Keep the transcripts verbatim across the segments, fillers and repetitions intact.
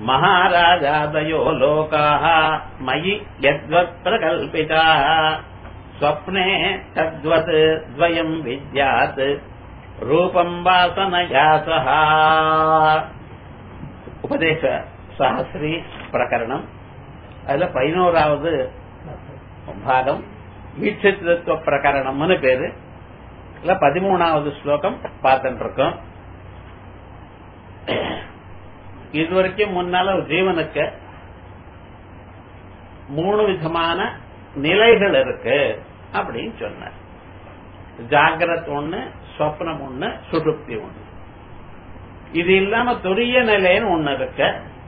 மகாராஜாதயோ லோகாः மயி யத்வத் பிரகல்பிதாः ஸ்வப்னே தத்வத் த்வயம் வித்யாத் ரூபம் வாசனயா சஹ. உபதேச சஹஸ்ரி பிரகரணம். அதுல பதினோராவது பாகம் வீட்சித்வ பிரகரணம்னு பேரு. இல்ல பதிமூணாவது ஸ்லோகம் பார்த்துட்டு இருக்கோம். இதுவரைக்கும் முன்னால ஒரு ஜீவனுக்கு மூணு விதமான நிலைகள் இருக்கு அப்படின்னு சொன்னார். ஜாகிரத் ஒண்ணு, சொப்னம் ஒண்ணு, சுஷுப்தி ஒண்ணு. இது இல்லாம துரிய நிலைன்னு ஒண்ணு இருக்கு.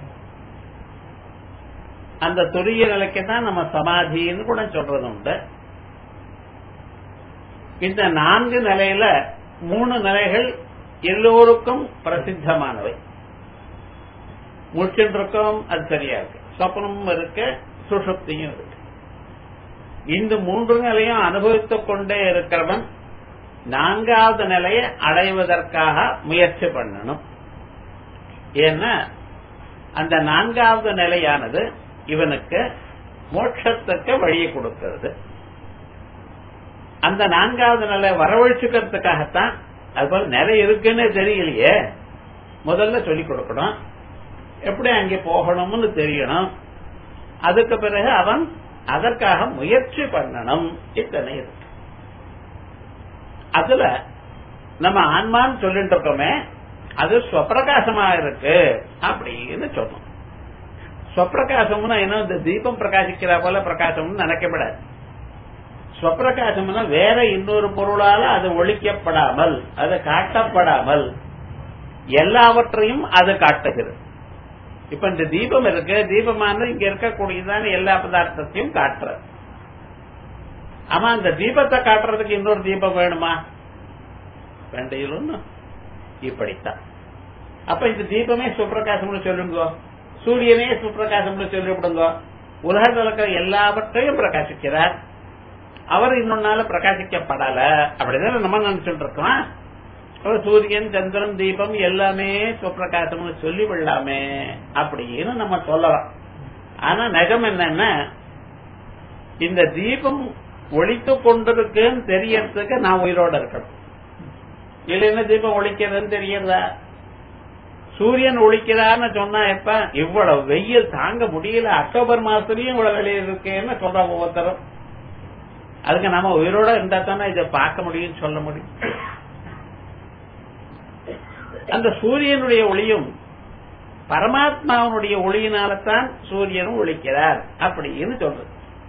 அந்த துரிய நிலைக்கு தான் நம்ம சமாதின்னு கூட சொல்றது உண்டு. இந்த நான்கு நிலையில மூணு நிலைகள் எல்லோருக்கும் பிரசித்தமானவை. முடிச்சுருக்கோம், அது சரியா இருக்கு. சொப்னமும் இருக்கு, சுஷுப்தியும் இருக்கு. இந்த மூன்று நிலையும் அனுபவித்துக் கொண்டே இருக்கிறவன் நான்காவது நிலையை அடைவதற்காக முயற்சி பண்ணணும். ஏன்னா அந்த நான்காவது நிலையானது இவனுக்கு மோட்சத்துக்கு வழியை கொடுக்கிறது. அந்த நான்காவது நிலை வரவழைச்சுக்கிறதுக்காகத்தான். அதுபோல நிலை இருக்குன்னு தெரியலையே, முதல்ல சொல்லிக் கொடுக்கணும். எப்படி அங்கே போகணும்னு தெரியணும். அதுக்கு பிறகு அவன் அதற்காக முயற்சி பண்ணணும். இத்தனை இருக்கு. அதுல நம்ம ஆன்மான்னு சொல்லிட்டு இருக்கோமே, அது ஸ்வப்பிரகாசமா இருக்கு அப்படின்னு சொல்லணும். ஸ்வப்பிரகாசம்னா என்ன? இந்த தீபம் பிரகாசிக்கிற போல பிரகாசம்னு நினைக்கப்படாது. ஸ்வப்பிரகாசம்னா வேற இன்னொரு பொருளால அது ஒழிக்கப்படாமல், அது காட்டப்படாமல் எல்லாவற்றையும் அது காட்டுகிறது. இப்ப இந்த தீபம் இருக்கு, தீபமானது இங்க இருக்கக்கூடியதான எல்லா பதார்த்தத்தையும் காட்டுற. ஆமா, அந்த தீபத்தை காட்டுறதுக்கு இன்னொரு தீபம் வேணுமா? வேண்டியது இப்படித்தான். அப்ப இந்த தீபமே சுப்பிரகாசம்னு சொல்லுங்க, சூரியனே சுப்பிரகாசம்னு சொல்லிவிடுங்க. உலகத்தில் இருக்கிற எல்லாவற்றையும் பிரகாசிக்கிறார். அவர் இன்னொன்னால பிரகாசிக்கப்படல அப்படிதான் நம்ம நினைச்சுட்டு இருக்கோம். சூரியன், சந்திரன், தீபம் எல்லாமே சுப்பிரகாசம்னு சொல்லி விடலாமே அப்படின்னு நம்ம சொல்லலாம். ஆனா நகம் என்னன்னா, இந்த தீபம் ஒழித்து கொண்டிருக்குன்னு தெரியறதுக்கு நான் உயிரோட இருக்கணும். இல்லைன்னா தீபம் ஒழிக்கிறதுன்னு தெரியறதா? சூரியன் ஒழிக்கிறான்னு சொன்னா எப்ப? இவ்வளவு வெயில் தாங்க முடியல, அக்டோபர் மாசத்துலயும் இவ்வளவு வெளியில் இருக்கேன்னு சொல்ற ஒவ்வொருத்தரும். அதுக்கு நாம உயிரோட இருந்தா தானே இதை பார்க்க முடியும்னு சொல்ல முடியும். அந்த சூரியனுடைய ஒளியும் பரமாத்மாவனுடைய ஒளியினால்தான் சூரியனும் ஒழிக்கிறார் அப்படின்னு சொல்றது.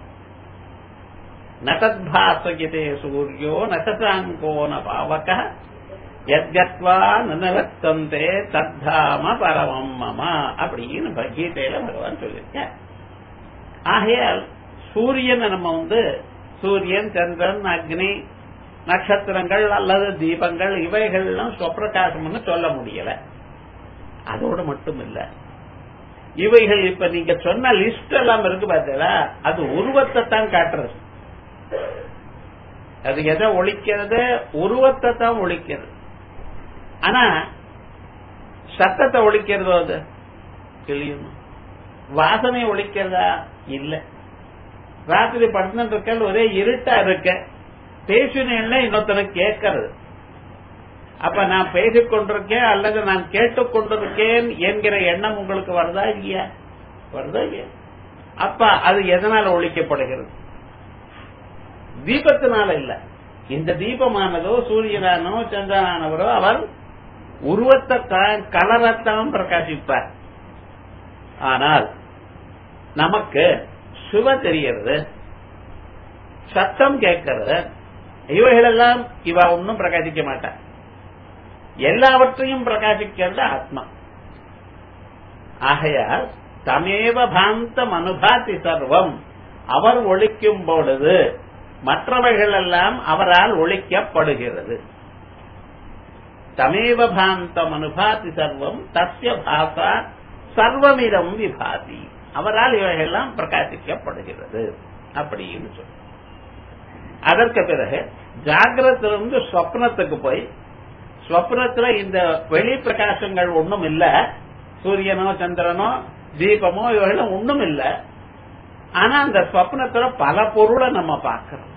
நதத்பாசகிதே சூரியோ நததாங்கோ ந பாவக யத்கத்வா நனவத்தந்தே தத்தாம பரமம் மம அப்படின்னு கீதையில பகவான் சொல்லியிருக்க. ஆகையால் சூரியனை நம்ம வந்து சூரியன், சந்திரன், அக்னி, நட்சத்திரங்கள் அல்லது தீபங்கள் இவைகள்லாம் ஸ்வப்பிரகாசம்னு சொல்ல முடியல. அதோடு மட்டும் இல்ல, இவைகள் இப்ப நீங்க சொன்ன லிஸ்ட் எல்லாம் இருக்கு பார்த்தீங்களா, அது உருவத்தை தான் காட்டுறது. அது எதை ஒழிக்கிறது? உருவத்தை தான் ஒழிக்கிறது. ஆனா சத்தத்தை ஒழிக்கிறதோ அது கிளியும் வாசனை ஒழிக்கிறதா? இல்ல. ராத்திரி படுத்துட்டு இருக்க ஒரே இருட்டா இருக்க, பேசினேன்னா இன்னொருத்தனை கேட்கறது. அப்ப நான் பேசிக் கொண்டிருக்கேன் அல்லது நான் கேட்டுக்கொண்டிருக்கேன் என்கிற எண்ணம் உங்களுக்கு வருதா இல்லையா? வருதா இல்லையா? அப்ப அது எதனால ஒழிக்கப்படுகிறது? தீபத்தினால இல்ல. இந்த தீபமானதோ சூரியனானோ சந்திரனானவரோ அவர் உருவத்தை கலரத்தான் பிரகாசிப்பார். ஆனால் நமக்கு சுவ தெரியறது, சத்தம் கேட்கறது, இவைகளெல்லாம் இவ ஒன்னும் பிரகாசிக்க மாட்டார். எல்லாவற்றையும் பிரகாசிக்கிறது ஆத்மா. ஆகையால் தமேவ பாந்தம் அனுபாதி சர்வம், அவர் ஒழிக்கும் பொழுது மற்றவைகள் எல்லாம் அவரால் ஒழிக்கப்படுகிறது. தமேவ பாந்தம் அனுபாதி சர்வம் தஸ்ய பாசா சர்வமிதம் விபாதி, அவரால் இவைகள்லாம் பிரகாசிக்கப்படுகிறது அப்படின்னு சொல்லு. அதற்கு பிறகு ஜாகிரத்திலிருந்து ஸ்வப்னத்துக்கு போய், ஸ்வப்னத்துல இந்த வெளி பிரகாசங்கள் ஒன்றும் இல்ல, சூரியனோ சந்திரனோ தீபமோ இவர்களும் ஒண்ணும் இல்ல. ஆனா அந்த ஸ்வப்னத்துல பல பொருளை நம்ம பார்க்கிறோம்.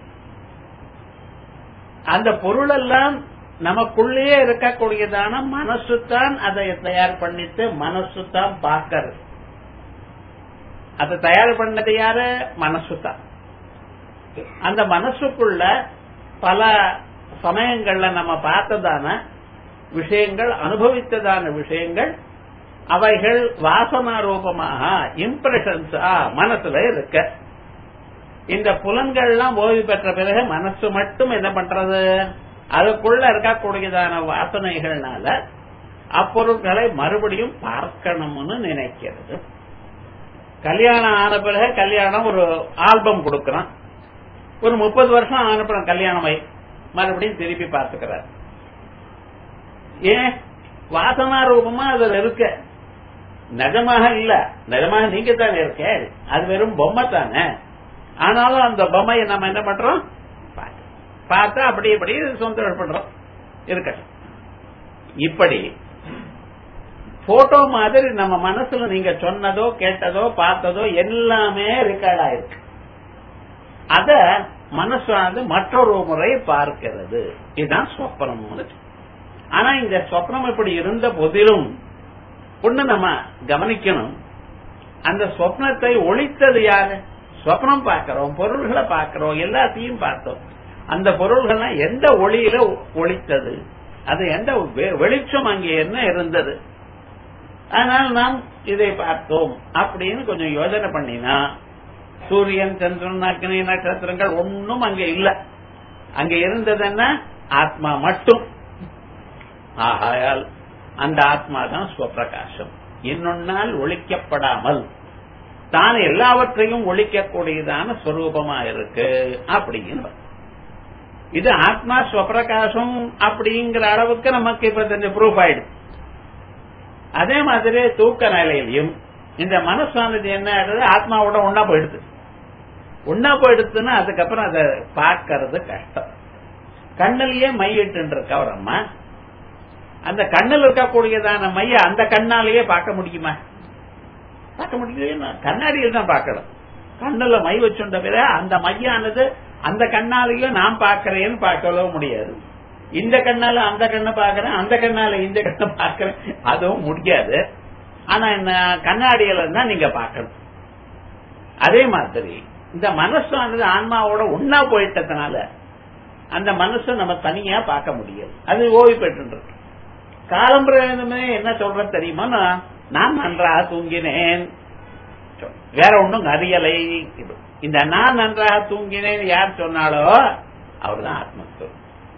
அந்த பொருள் எல்லாம் நமக்குள்ளேயே இருக்கக்கூடியதான மனசு தான் அதை தயார் பண்ணிட்டு மனசு தான் பார்க்கறது. அதை தயார் பண்ணது யாரு? மனசு தான். அந்த மனசுக்குள்ள பல சமயங்கள்ல நம்ம பார்த்ததான விஷயங்கள், அனுபவித்ததான விஷயங்கள், அவைகள் வாசனா ரூபமாக இம்ப்ரெஷன்ஸா மனசுல இருக்க. இந்த புலன்கள்லாம் ஓய்வு பெற்ற பிறகு மனசு மட்டும் என்ன பண்றது? அதுக்குள்ள இருக்கக்கூடியதான வாசனைகள்னால அப்பொருட்களை மறுபடியும் பார்க்கணும்னு நினைக்கிறது. கல்யாணம் ஆன பிறகு கல்யாணம் ஒரு ஆல்பம் கொடுக்கறான். ஒரு முப்பது வருஷம் ஆன பிறகு கல்யாணம் மறுபடியும் திருப்பி பார்த்துக்கிறார். ஏன்? வாசனா ரூபமா அதுல இருக்க, நிஜமாக இல்ல. நிஜமாக நீங்க தானே இருக்க, அது வெறும் பொம்மை தானே. ஆனாலும் அந்த பொம்மையை நம்ம என்ன பண்றோம்? பார்த்தா அப்படி இப்படி சொந்தம் பண்றோம் இருக்க. இப்படி போட்டோ மாதிரி நம்ம மனசுல நீங்க சொன்னதோ கேட்டதோ பார்த்ததோ எல்லாமே ரெக்கார்ட் ஆயிருக்கு. அத மனசானது மற்றொரு முறை பார்க்கிறது. இதுதான் சொப்பனம். ஆனா இந்த சொப்னம் இப்படி இருந்த போதிலும் ஒண்ணு நம்ம கவனிக்கணும், அந்த சொப்னத்தை ஒளித்தது யாரு? சொப்னம் பார்க்கிறோம், பொருள்களை பார்க்கிறோம், எல்லாத்தையும் பார்த்தோம். அந்த பொருள்கள் எந்த ஒளியில ஒளித்தது? அது எந்த வெளிச்சம் அங்கே என்ன இருந்தது? ஆனால் நாம் இதை பார்த்தோம் அப்படின்னு கொஞ்சம் யோசனை பண்ணினா சூரியன், சந்திரன், அக்னி, நட்சத்திரங்கள் ஒன்னும் அங்க இல்ல. அங்க இருந்தது என்ன? ஆத்மா மட்டும். ஆகையால் அந்த ஆத்மா தான் ஸ்வப்பிரகாசம். இன்னொன்னால் ஒழிக்கப்படாமல் தான் எல்லாவற்றையும் ஒழிக்கக்கூடியதான ஸ்வரூபமா இருக்கு அப்படின்னு. இது ஆத்மா ஸ்வப்பிரகாசம் அப்படிங்கிற அளவுக்கு நமக்கு இப்ப கொஞ்சம் ப்ரூஃப் ஆயிடுது. அதே மாதிரி தூக்க நிலையிலையும் இந்த மனசானது என்ன ஆயிடுது? ஆத்மாவோட ஒன்னா போயிடுது. ஒன்னா போயிடுதுன்னா அதுக்கப்புறம் அதை பார்க்கறது கஷ்டம். கண்ணிலேயே மையிட்டு இருக்க ஒரு அம்மா, அந்த கண்ணில் இருக்கக்கூடியதான மைய அந்த கண்ணாலேயே பார்க்க முடியுமா? பார்க்க முடியல. கண்ணாடியில் தான் பார்க்கணும். கண்ணுல மை வச்சுட்ட பிற அந்த மையானது அந்த கண்ணாலேயும் நான் பார்க்கிறேன்னு பார்க்கவும் முடியாது. இந்த கண்ணால அந்த கண்ணை பார்க்கிறேன், அந்த கண்ணால இந்த கண்ணை பார்க்கிறேன், அதுவும் முடியாது. ஆனா என்ன, கண்ணாடியில இருந்தா நீங்க பார்க்கணும். அதே மாதிரி இந்த மனசானது ஆன்மாவோட ஒன்னா போயிட்டதுனால அந்த மனசை நம்ம தனியா பார்க்க முடியாது. அது ஓய்வு பெற்று காலம்புறமே என்ன சொல்ற தெரியுமா? நான் நன்றாக தூங்கினேன், வேற ஒன்னும் அறியலை. இந்த நான் நன்றாக தூங்கினேன் யார் சொன்னாலோ அவர்தான் ஆத்மஸ்வரூபம்.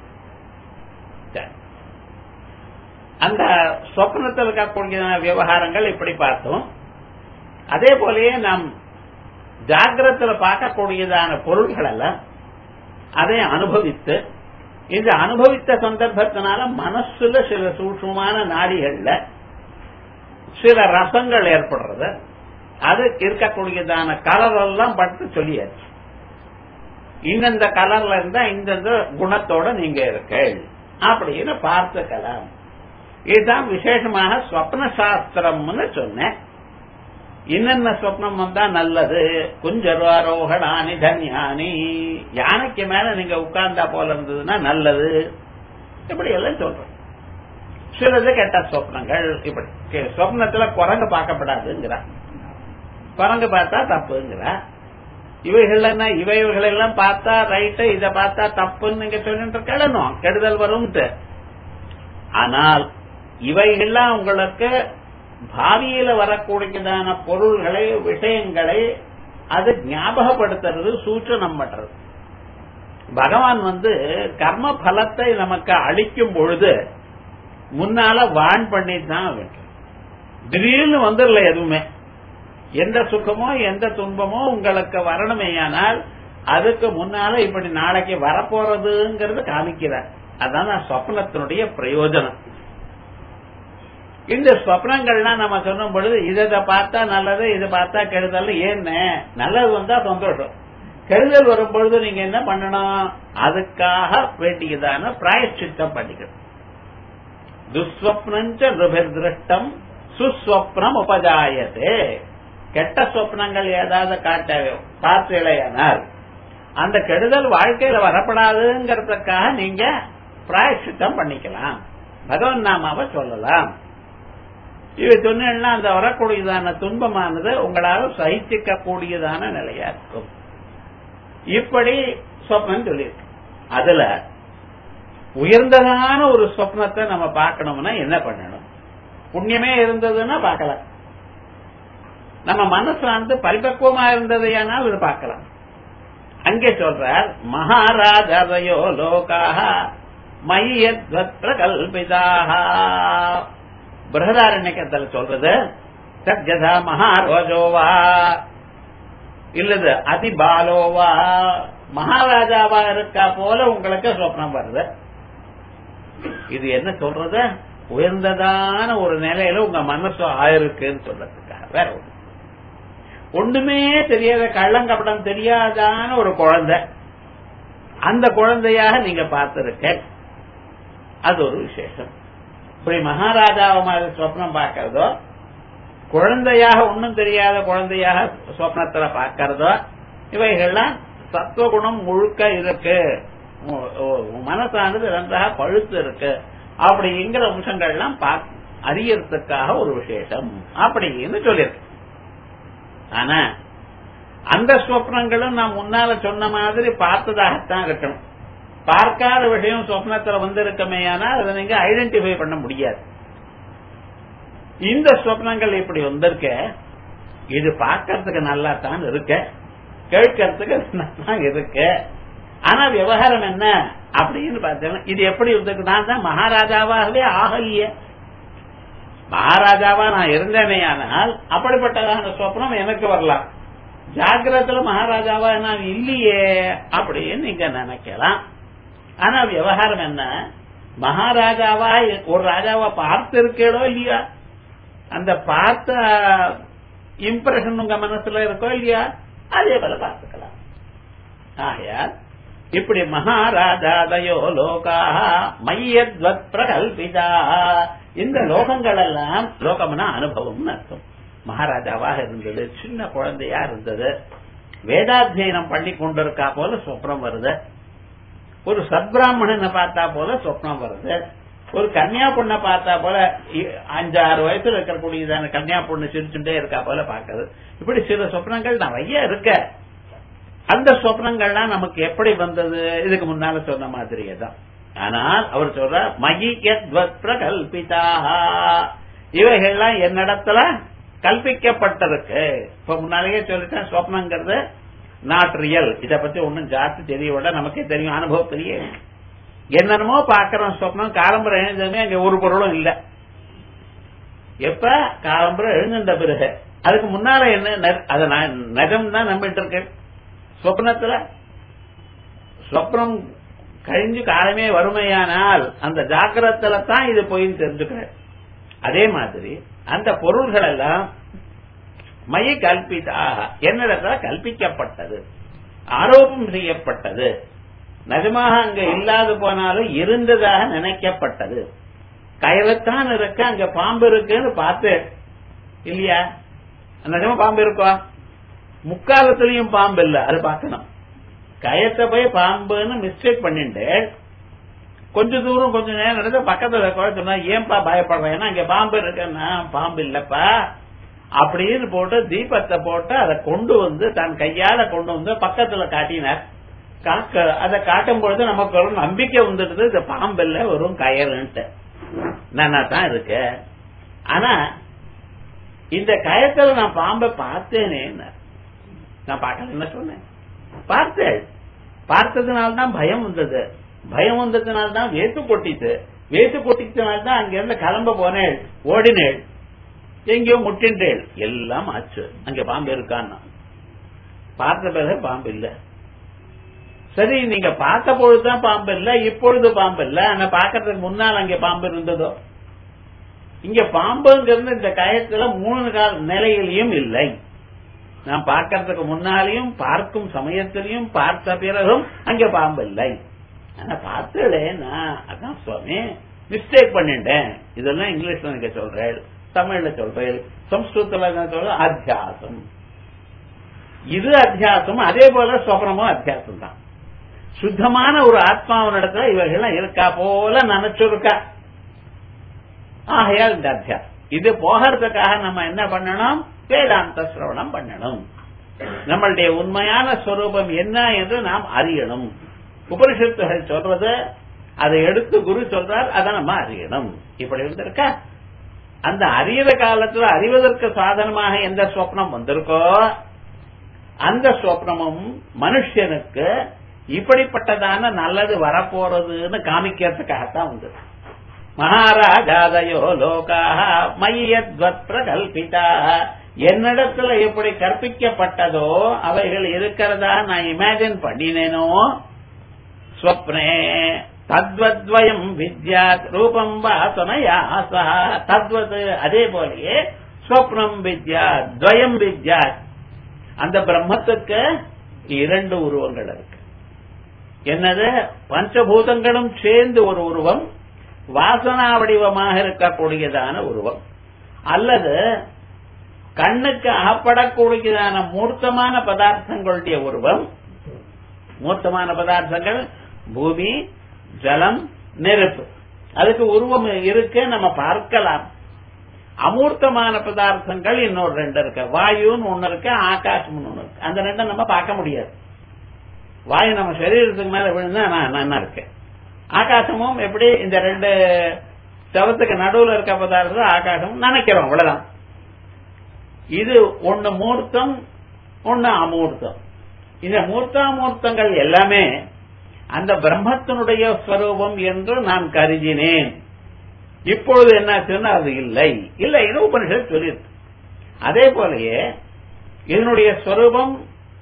அந்த சொப்னத்தில் இருக்கக்கூடிய விவகாரங்கள் இப்படி பார்த்தோம். அதே போலயே நாம் ஜாகிரத்தில் பார்க்கக்கூடியதான பொருள்கள் எல்லாம் அதை அனுபவித்து, இந்த அனுபவித்த சந்தர்ப்பத்தினால மனசுல சில சூட்சமான நாடிகள்ல சில ரசங்கள் ஏற்படுறது. அது இருக்கக்கூடியதான கலர் எல்லாம் பட்டு சொல்லியாச்சு. இந்தந்த கலர்ல இருந்தா இந்தந்த குணத்தோட நீங்க இருக்க அப்படின்னு பார்த்துக்கலாம். இதுதான் விசேஷமாக ஸ்வப்ன சாஸ்திரம்னு சொன்னேன். என்னென்ன சொப்னம் வந்தா நல்லது? குஞ்சர்வாரோகணானி தன்யானி, யானைக்கு மேல நீங்க உட்கார்ந்தா போல இருந்ததுன்னா நல்லது, இப்படி எல்லாம் சொல்றோம். சிலது கெட்ட சொப்னங்கள். இப்படி சொப்னத்துல குரங்கு பார்க்கப்படாதுங்கிறா, குரங்கு பார்த்தா தப்புங்கிறா. இவைகள் என்ன, இவைகள் எல்லாம் பார்த்தா ரைட்டு, இதை பார்த்தா தப்புன்னு நீங்க சொல்லிட்டு கிளணும், கெடுதல் வரும்ட்டு. ஆனால் இவைகள்லாம் உங்களுக்கு பாவியில வரக்கூடியதான பொருள்களை, விஷயங்களை அது ஞாபகப்படுத்துறது, சூச்சனம் பண்றது. பகவான் வந்து கர்ம பலத்தை நமக்கு அளிக்கும் பொழுது முன்னால வான் பண்ணி தான் வேண்டும். திடீர்னு வந்துடல எதுவுமே. எந்த சுகமோ எந்த துன்பமோ உங்களுக்கு வரணுமேயானால் அதுக்கு முன்னால இப்படி நாளைக்கு வரப்போறதுங்கிறது காமிக்கிறார். அதான் சொப்னத்தினுடைய பிரயோஜனம். இந்த சொப்னங்கள்லாம் நம்ம சொல்லும் பொழுது இதை பார்த்தா நல்லது, இதை பார்த்தா கெடுதல். ஏன்னு, நல்லது வந்தா சந்தோஷம், கெடுதல் வரும் பொழுது நீங்க என்ன பண்ணணும்? அதுக்காக வேண்டியதான பிராயச்சித்தம் பண்ணிக்கணும். துஸ்வப்னஞ்ச ருபிர்திருஷ்டம் சுஸ்வப்னம் உபஜாயத்தே. கெட்ட சொப்னங்கள் ஏதாவது காட்ட பார்த்தீங்களேயானால் அந்த கெடுதல் வாழ்க்கையில வரப்படாதுங்கிறதுக்காக நீங்க பிராயச்சித்தம் பண்ணிக்கலாம், பகவன் நாமாவை சொல்லலாம். இவை சொன்னா அந்த வரக்கூடியதான துன்பமானது உங்களால் சகிச்சிக்க கூடியதான நிலையா இருக்கும். இப்படி சொப்னம் சொல்லியிருக்கு. அதுல உயர்ந்ததான ஒரு சொப்னத்தை நம்ம பார்க்கணும்னா என்ன பண்ணணும்? புண்ணியமே இருந்ததுன்னா பார்க்கலாம். நம்ம மனசு வந்து பரிபக்குவமா இருந்தது ஏனால் இது பார்க்கலாம். அங்கே சொல்றார் மகாராஜாதயோ லோகாஹ மய்யத்வத்ர கல்பிதாக. பிரகதாரண்யத்தில் சொல்றது சத்யதா மகாரோஜோவா இல்லது அதிபாலோவா, மகாராஜாவா இருக்கா போல உங்களுக்கு சொப்னம் வருது. இது என்ன சொல்றது? உயர்ந்ததான ஒரு நிலையில உங்க மனசு ஆயிருக்குன்னு சொல்றதுக்காக. வேற ஒண்ணு ஒண்ணுமே தெரியாத கள்ளங்கப்படம் தெரியாதான ஒரு குழந்தை, அந்த குழந்தையாக நீங்க பார்த்திருக்க, அது ஒரு விசேஷம். இப்படி மகாராஜாவை மாதிரி சொப்னம் பார்க்கறதோ, குழந்தையாக ஒன்னும் தெரியாத குழந்தையாக சொப்னத்துல பார்க்கறதோ, இவைகள்லாம் சத்துவகுணம் முழுக்க இருக்கு, மனசானது நன்றாக பழுத்து இருக்கு அப்படிங்கிற அம்சங்கள்லாம் அறியறதுக்காக ஒரு விசேஷம் அப்படின்னு சொல்லியிருக்கு. ஆனா அந்த சொப்னங்களும் நான் முன்னால சொன்ன மாதிரி பார்த்ததாகத்தான் இருக்கணும். பார்க்காத விஷயம் சொப்னத்துல வந்திருக்கமே, ஆனால் அதை நீங்க ஐடென்டிஃபை பண்ண முடியாது. இந்த சொப்னங்கள் இப்படி வந்திருக்க, இது பார்க்கறதுக்கு நல்லா தான் இருக்க, கேட்கறதுக்கு நல்லா இருக்கு, ஆனா விவகாரம் என்ன அப்படின்னு பார்த்தேன். இது எப்படி இருந்திருக்கு? நான் தான் மகாராஜாவாகவே ஆகலையே. மகாராஜாவா நான் இருந்தேனே, ஆனால் அப்படிப்பட்டதான சொப்னம் எனக்கு வரலாம். ஜாகிரத்துல மகாராஜாவா நான் இல்லையே அப்படின்னு நீங்க நினைக்கலாம். ஆனா விவகாரம் என்ன? மகாராஜாவா ஒரு ராஜாவா பார்த்திருக்கோ இல்லையா, அந்த பார்த்த இம்ப்ரெஷன் உங்க மனசுல இருக்கோ இல்லையா, அதே போல பார்த்துக்கலாம். ஆகையால் இப்படி மகாராஜாதயோ லோகாஹ மய்யத்வத் பிரகல்பிதா, இந்த லோகங்கள் எல்லாம் லோகம்னா அனுபவம்னு அர்த்தம். மகாராஜாவாக இருந்தது, சின்ன குழந்தையா இருந்தது, வேதாத்தியனம் பண்ணி கொண்டிருக்கா போல சொப்னம் வருது, ஒரு சத்பிராமணனை பார்த்தா போல சொப்னம் வருது, ஒரு கன்னியா பொண்ணை பார்த்தா போல அஞ்சாறு வயசுல இருக்கக்கூடியதான கன்னியா பொண்ணு சிரிச்சுட்டே இருக்கா போல பாக்குறது. இப்படி சில சொப்னங்கள் நிறைய இருக்க. அந்த சொப்னங்கள்லாம் நமக்கு எப்படி வந்தது? இதுக்கு முன்னால சொன்ன மாதிரியே தான். ஆனால் அவர் சொல்ற மயியத்வத் பிரகல்பிதாக, இவைகள்லாம் என்னிடத்துல கல்பிக்கப்பட்டிருக்கு. இப்ப முன்னாலேயே சொல்லிட்டேன், சொப்னங்கிறது நாட் ரியல். இத பத்தி ஒன்னும் ஜாஸ்தி தெரிய விட நமக்கே தெரியும், அனுபவம் தெரியும். என்னென்னமோ பாக்கிறோம் சொப்னம். காலம்பரம் எழுந்ததுமே அங்க ஒரு பொருளும் இல்ல. எப்ப காலம்பரம் எழுந்த பிறகு அதுக்கு முன்னால என்ன, அதை நகம் தான் நம்பிட்டு இருக்கு. சொப்னத்துல சொப்னம் கழிஞ்சு காலமே வறுமையானால் அந்த ஜாக்கிரத்துல தான் இது போய் தெரிஞ்சுக்கிற. அதே மாதிரி அந்த பொருள்கள் எல்லாம் மைய கல்பிதாக, என்னிடத்துல கல்பிக்கப்பட்டது, ஆரோபம் செய்யப்பட்டது, நிஜமாக அங்க இல்லாது போனாலும் இருந்ததாக நினைக்கப்பட்டது. கயிறத்தான் இருக்க, அங்க பாம்பு இருக்குன்னு பார்த்து இல்லையா, நிஜமா பாம்பு இருக்கா? முக்காலத்திலையும் பாம்பு இல்ல, அது பார்க்கணும். கயத்தை போய் பாம்புன்னு மிஸ்டேக் பண்ணிட்டு கொஞ்ச தூரம் கொஞ்ச நேரம் நடந்து பக்கத்துல சொன்னா ஏன்பா பயப்படுறேன், ஏன்னா இங்க பாம்பு இருக்குன்னா பாம்பு இல்லப்பா அப்படின்னு போட்டு தீபத்தை போட்டு அதை கொண்டு வந்து தன் கையால கொண்டு வந்து பக்கத்துல காட்டினார். அதை காட்டும் பொழுது நமக்கு ஒரு நம்பிக்கை வந்துடுது, இந்த பாம்பு இல்ல வெறும் கயறுன்ட்டு நானா தான் இருக்கு. ஆனா இந்த கயத்துல நான் பாம்பை பார்த்தேனே, நான் பார்க்கல என்ன சொன்னேன், பார்த்தேன். பார்த்ததுனால்தான் பயம் வந்தது, பயம் வந்ததுனால்தான் வேத்து கொட்டிட்டு, வேத்து கொட்டிச்சனால்தான் அங்க இருந்து கிளம்ப போனேன், ஓடினேள், எங்கேயோ முட்டின்றேள், எல்லாம் ஆச்சு. அங்க பாம்பு இருக்கான்னா பார்த்த பிறகு பாம்பு இல்ல. சரி, நீங்க பார்த்த பொழுதுதான் பாம்பு இல்ல, இப்பொழுது பாம்பு இல்ல, ஆனா பாக்கிறதுக்கு முன்னால் அங்க பாம்பு இருந்ததோ? இங்க பாம்புங்கிறது இந்த கயத்துல மூணு கால நிலையிலையும் இல்லை. நான் பார்க்கறதுக்கு முன்னாலையும் பார்க்கும் சமயத்திலையும் பார்த்த பிறகும் அங்க பாம்பு இல்லை. ஆனா பார்த்தேன், அதான் சுவாமி மிஸ்டேக் பண்ணிட்டேன். இதெல்லாம் இங்கிலீஷ்ல நீங்க சொல்றேன், தமிழ்ல சொல்றேன், சம்ஸ்கிருதத்துல சொல்ற அத்தியாசம். இது அத்தியாசம். அதே போல சொப்னமும் அத்தியாசம் தான். சுத்தமான ஒரு ஆத்மாவினிடத்துல இவர்கள்லாம் இருக்கா போல நினைச்சிருக்கா. ஆகையால் இந்த அத்தியாசம் இது போகிறதுக்காக நம்ம என்ன பண்ணணும்? வேதாந்த சிரவணம் பண்ணணும். நம்மளுடைய உண்மையான ஸ்வரூபம் என்ன என்று நாம் அறியணும். உபனிஷத்துகள் சொல்றது அதை எடுத்து குரு சொல்றார், அதை நம்ம அறியணும். இப்படி இருந்திருக்க அந்த அறியற காலத்துல அறிவதற்கு சாதனமாக எந்த சொப்னம் வந்திருக்கோ அந்த சொப்னமும் மனுஷனுக்கு இப்படிப்பட்டதான நல்லது வரப்போறதுன்னு காமிக்கிறதுக்காகத்தான் வந்தது. மகாராஜாதயோ லோகாஹ மய்யத்வத் பிரகல்பிதா, என்னிடத்துல எப்படி கற்பிக்கப்பட்டதோ அவைகள் இருக்கிறதா நான் இமேஜின் பண்ணினேனோ ஸ்வப்னே தத்வத்வயம் வித்யாத் ரூபம் வாசனையா சஹ தத்வத், அதே போலயே ஸ்வப்னம் வித்யாத் துவயம் வித்யாத். அந்த பிரம்மத்துக்கு இரண்டு உருவங்கள் இருக்கு. என்னது? பஞ்சபூதங்களும் சேர்ந்து ஒரு உருவம், வாசனா வடிவமாக இருக்கக்கூடியதான உருவம், அல்லது கண்ணுக்கு அகப்படக்கூடியதான மூர்த்தமான பதார்த்தங்களுடைய உருவம். மூர்த்தமான பதார்த்தங்கள் பூமி, ஜலம், நெருப்பு, அதுக்கு உருவம் இருக்கு, நம்ம பார்க்கலாம். அமூர்த்தமான பதார்த்தங்கள் இன்னொரு ரெண்டு இருக்கு, வாயுன்னு ஒண்ணு இருக்கு, ஆகாசம்னு ஒண்ணு இருக்கு. அந்த ரெண்டை நம்ம பார்க்க முடியாது. வாயு நம்ம சரீரத்துக்கு மேல விழுந்தா நான் நல்லா இருக்கேன். ஆகாசமும் எப்படி இந்த ரெண்டு சவத்துக்கு நடுவுல இருக்க பதார்த்தம் ஆகாசம் நினைக்கிறோம், அவ்வளவுதான். இது ஒன்னு மூர்த்தம், ஒன்னு அமூர்த்தம். இந்த மூர்த்தாமூர்த்தங்கள் எல்லாமே அந்த பிரம்மத்தினுடைய ஸ்வரூபம் என்று நான் கருதினேன். இப்பொழுது என்னாச்சுன்னா அது இல்லை இல்லை இது உபனிஷத் சொல்லியிருக்கு. அதே போலயே இதனுடைய ஸ்வரூபம்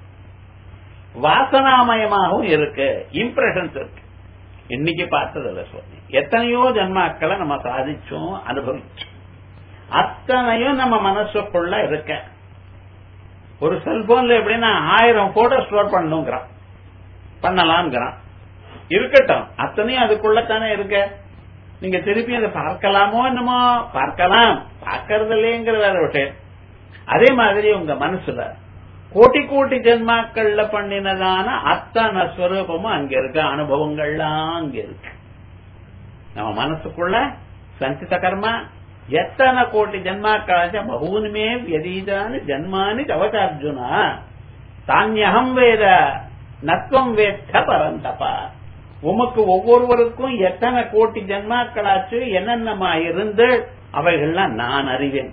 வாசனாமயமாகவும் இருக்கு, இம்ப்ரெஷன்ஸ் இருக்கு. இன்னைக்கு பார்த்ததில்ல சொல்லி எத்தனையோ ஜன்மாக்களை நம்ம சாதிச்சோம், அனுபவிச்சோம். அத்தனையும் நம்ம மனசுக்குள்ள இருக்க. ஒரு செல்போன்ல எப்படின்னா ஆயிரம் போட்டோ ஸ்டோர் பண்ணுங்கிறான், பண்ணலாம்ங்கிறான். இருக்கட்டும், அத்தனையும் அதுக்குள்ளத்தானே இருக்க. நீங்க திருப்பி அதை பார்க்கலாமோ என்னமோ, பார்க்கலாம், பார்க்கறது இல்லைங்கிற வேற விஷயம். அதே மாதிரி உங்க மனசுல கோட்டி கோட்டி ஜென்மாக்கள்ல பண்ணினதான அத்தனை ஸ்வரூபமும் அங்க இருக்கு, அனுபவங்கள்லாம் அங்க இருக்கு. நம்ம மனசுக்குள்ள சஞ்சித கர்மா எத்தனை கோட்டி ஜென்மாக்களாச்ச பகூனுமே வியதீதானு ஜன்மானி தவசார்ஜுனா தானியகம் வேத நத்வம் வேத்த பரந்தபா. உமக்கு ஒவ்வொருவருக்கும் எத்தனை கோட்டி ஜென்மாக்களாச்சு, என்னென்னமா இருந்து அவைகள்லாம் நான் அறிவேன்.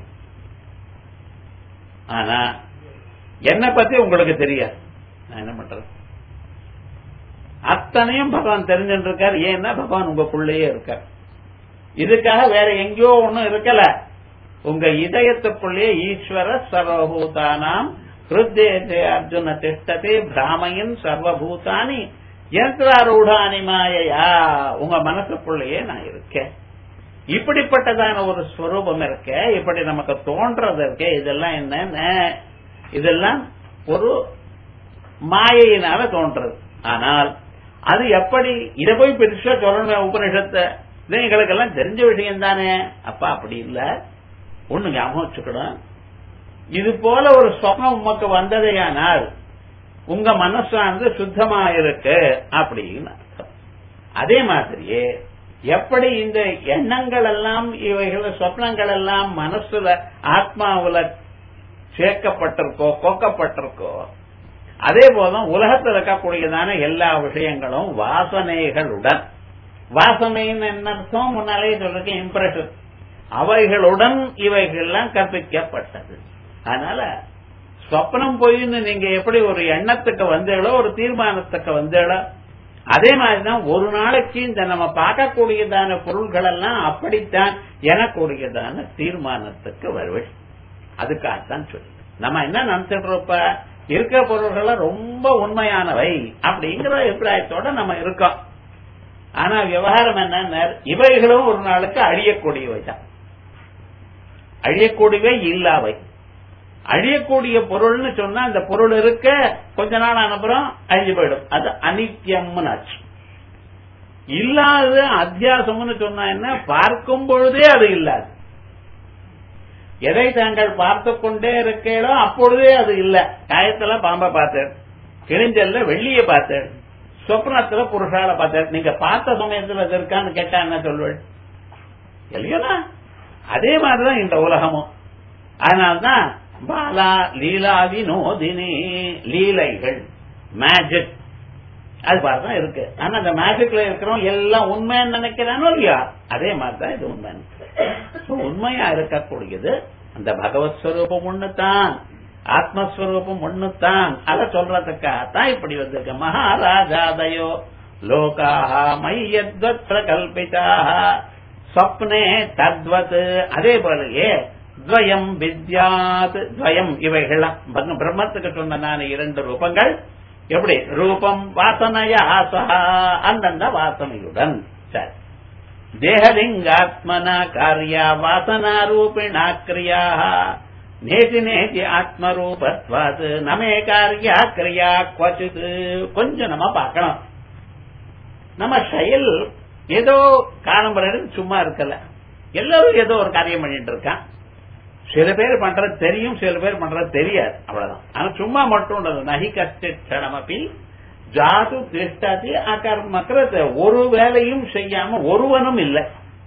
ஆனா என்ன பத்தி உங்களுக்கு தெரியாது. நான் என்ன பண்றது? அத்தனையும் பகவான் தெரிஞ்சுட்டு இருக்கார். ஏன்னா பகவான் உங்களுக்குள்ளேயே இருக்கார். இதுக்காக வேற எங்கேயோ ஒண்ணும் இருக்கல. உங்க இதயத்துக்குள்ளே ஈஸ்வர சர்வபூதானாம் ஹிருதே அர்ஜுன திஷ்டதே பிராமயன் சர்வபூதானி யந்திராரூடானி மாயையா. உங்க மனசுக்குள்ளேயே நான் இருக்கேன். இப்படிப்பட்டதான ஒரு ஸ்வரூபம் இருக்க, இப்படி நமக்கு தோன்றது இருக்க. இதெல்லாம் என்ன? இதெல்லாம் ஒரு மாயையினால தோன்றது. ஆனால் அது எப்படி இதை போய் பெருசா சொல்லணும் உபநிஷத்தை? இது எங்களுக்கெல்லாம் தெரிஞ்ச விஷயம் தானே. அப்பா அப்படி இல்ல, ஒண்ணு ஞாபகம் வச்சுக்கணும். இது போல ஒரு சொகம் உமக்கு வந்ததையானால் உங்க மனசானது சுத்தமா இருக்கு அப்படின்னு அர்த்தம். அதே மாதிரியே எப்படி இந்த எண்ணங்கள் எல்லாம் இவைகள் சொப்னங்கள் எல்லாம் மனசுல ஆத்மாவுல சேர்க்கப்பட்டிருக்கோ கொக்கப்பட்டிருக்கோ, அதே போதும் உலகத்தில் இருக்கக்கூடியதான எல்லா விஷயங்களும் வாசனைகளுடன், வாசனைன்னு என்ன அர்த்தம் முன்னாலே சொல்றேன், இம்ப்ரெஷன், அவைகளுடன் இவைகள்லாம் கற்பிக்கப்பட்டது. அதனால ஸ்வப்னம் போயின்னு நீங்க எப்படி ஒரு எண்ணத்துக்கு வந்தீங்களோ, ஒரு தீர்மானத்துக்கு வந்தீங்களோ, அதே மாதிரிதான் ஒரு நாளைக்கு இந்த நம்ம பார்க்கக்கூடியதான பொருள்கள் எல்லாம் அப்படித்தான் எனக்கூடியதான தீர்மானத்துக்கு வருவேன். அதுக்காகத்தான் சொல்லு. நம்ம என்ன நினைச்சிட்டு இருக்கிற பொருள்கள் ரொம்ப உண்மையானவை அப்படிங்கிற அபிப்பிராயத்தோட நம்ம இருக்கோம். ஆனா விவகாரம் என்ன, இவைகளும் ஒரு நாளுக்கு அழியக்கூடியவை தான். அழியக்கூடியவை இல்லாவை. அழியக்கூடிய பொருள்னு சொன்னா அந்த பொருள் இருக்க கொஞ்ச நாள் அனுப்புறம் அழிஞ்சு போயிடும். அது அனித்தியம்னு ஆச்சு. இல்லாத அத்தியாசம்னு சொன்னா என்ன, பார்க்கும் பொழுதே அது இல்லாது. எதை தாங்கள் பார்த்து கொண்டே இருக்கீங்களோ அப்பொழுதே அது இல்ல. காயத்துல பாம்பை பார்த்தேன், கிழிஞ்சல்ல வெள்ளிய பார்த்தேன், சொப்னத்துல புருஷால பார்த்தேன். நீங்க பார்த்த சமயத்துல அது இருக்கான்னு கேட்டா என்ன சொல்வேன் இல்லையா? அதே மாதிரிதான் இந்த உலகமும். அதனால்தான் பாலா லீலா வினோதினி, லீலைகள் மேஜிக் அது மாதிரிதான் இருக்கு. ஆனா அந்த மேஜிக்ல இருக்கிறோம் எல்லாம் உண்மைன்னு நினைக்கிறானோ இல்லையா, அதே மாதிரிதான் இது உண்மை. உண்மையா இருக்கக்கூடியது அந்த பகவத் ஸ்வரூபம் ஒண்ணுதான், ஆத்மஸ்வரூபம் ஒண்ணுதான். அதை சொல்றதுக்காகத்தான் இப்படி வந்திருக்க. மகாராஜாதயோ லோகாஹ மையத்வத்ர கல்பிதாக ஸ்வப்னே தத்வத். அதே போலயே துவயம் வித்யாத், துவயம் இவைகள்லாம் பிரம்மத்துக்கு சொன்ன நான் இரண்டு ரூபங்கள். எப்படி ரூபம் வாசனையா சஹா, அந்தந்த வாசனையுடன். சரி, தேகலிங்காத்மன காரியா வாசனா ரூபிணா கிரியா நேதி நேதி ஆத்மரூபத்வாத் நமே காரியா கிரியா குவச்சித். கொஞ்சம் நம்ம பார்க்கணும். நம்ம செயல் ஏதோ காரணம் சும்மா இருக்கல, எல்லாரும் ஏதோ ஒரு காரியம் பண்ணிட்டு இருக்கான். சில பேர் பண்றது தெரியும், சில பேர் பண்றது தெரியாது, அவ்வளவுதான். ஆனா சும்மா மட்டும் நகி கஷ்டமப்பி ஜாது திஷ்டாதி அகர்மக்கிறது. ஒரு வேலையும் செய்யாம ஒருவனும் இல்லை,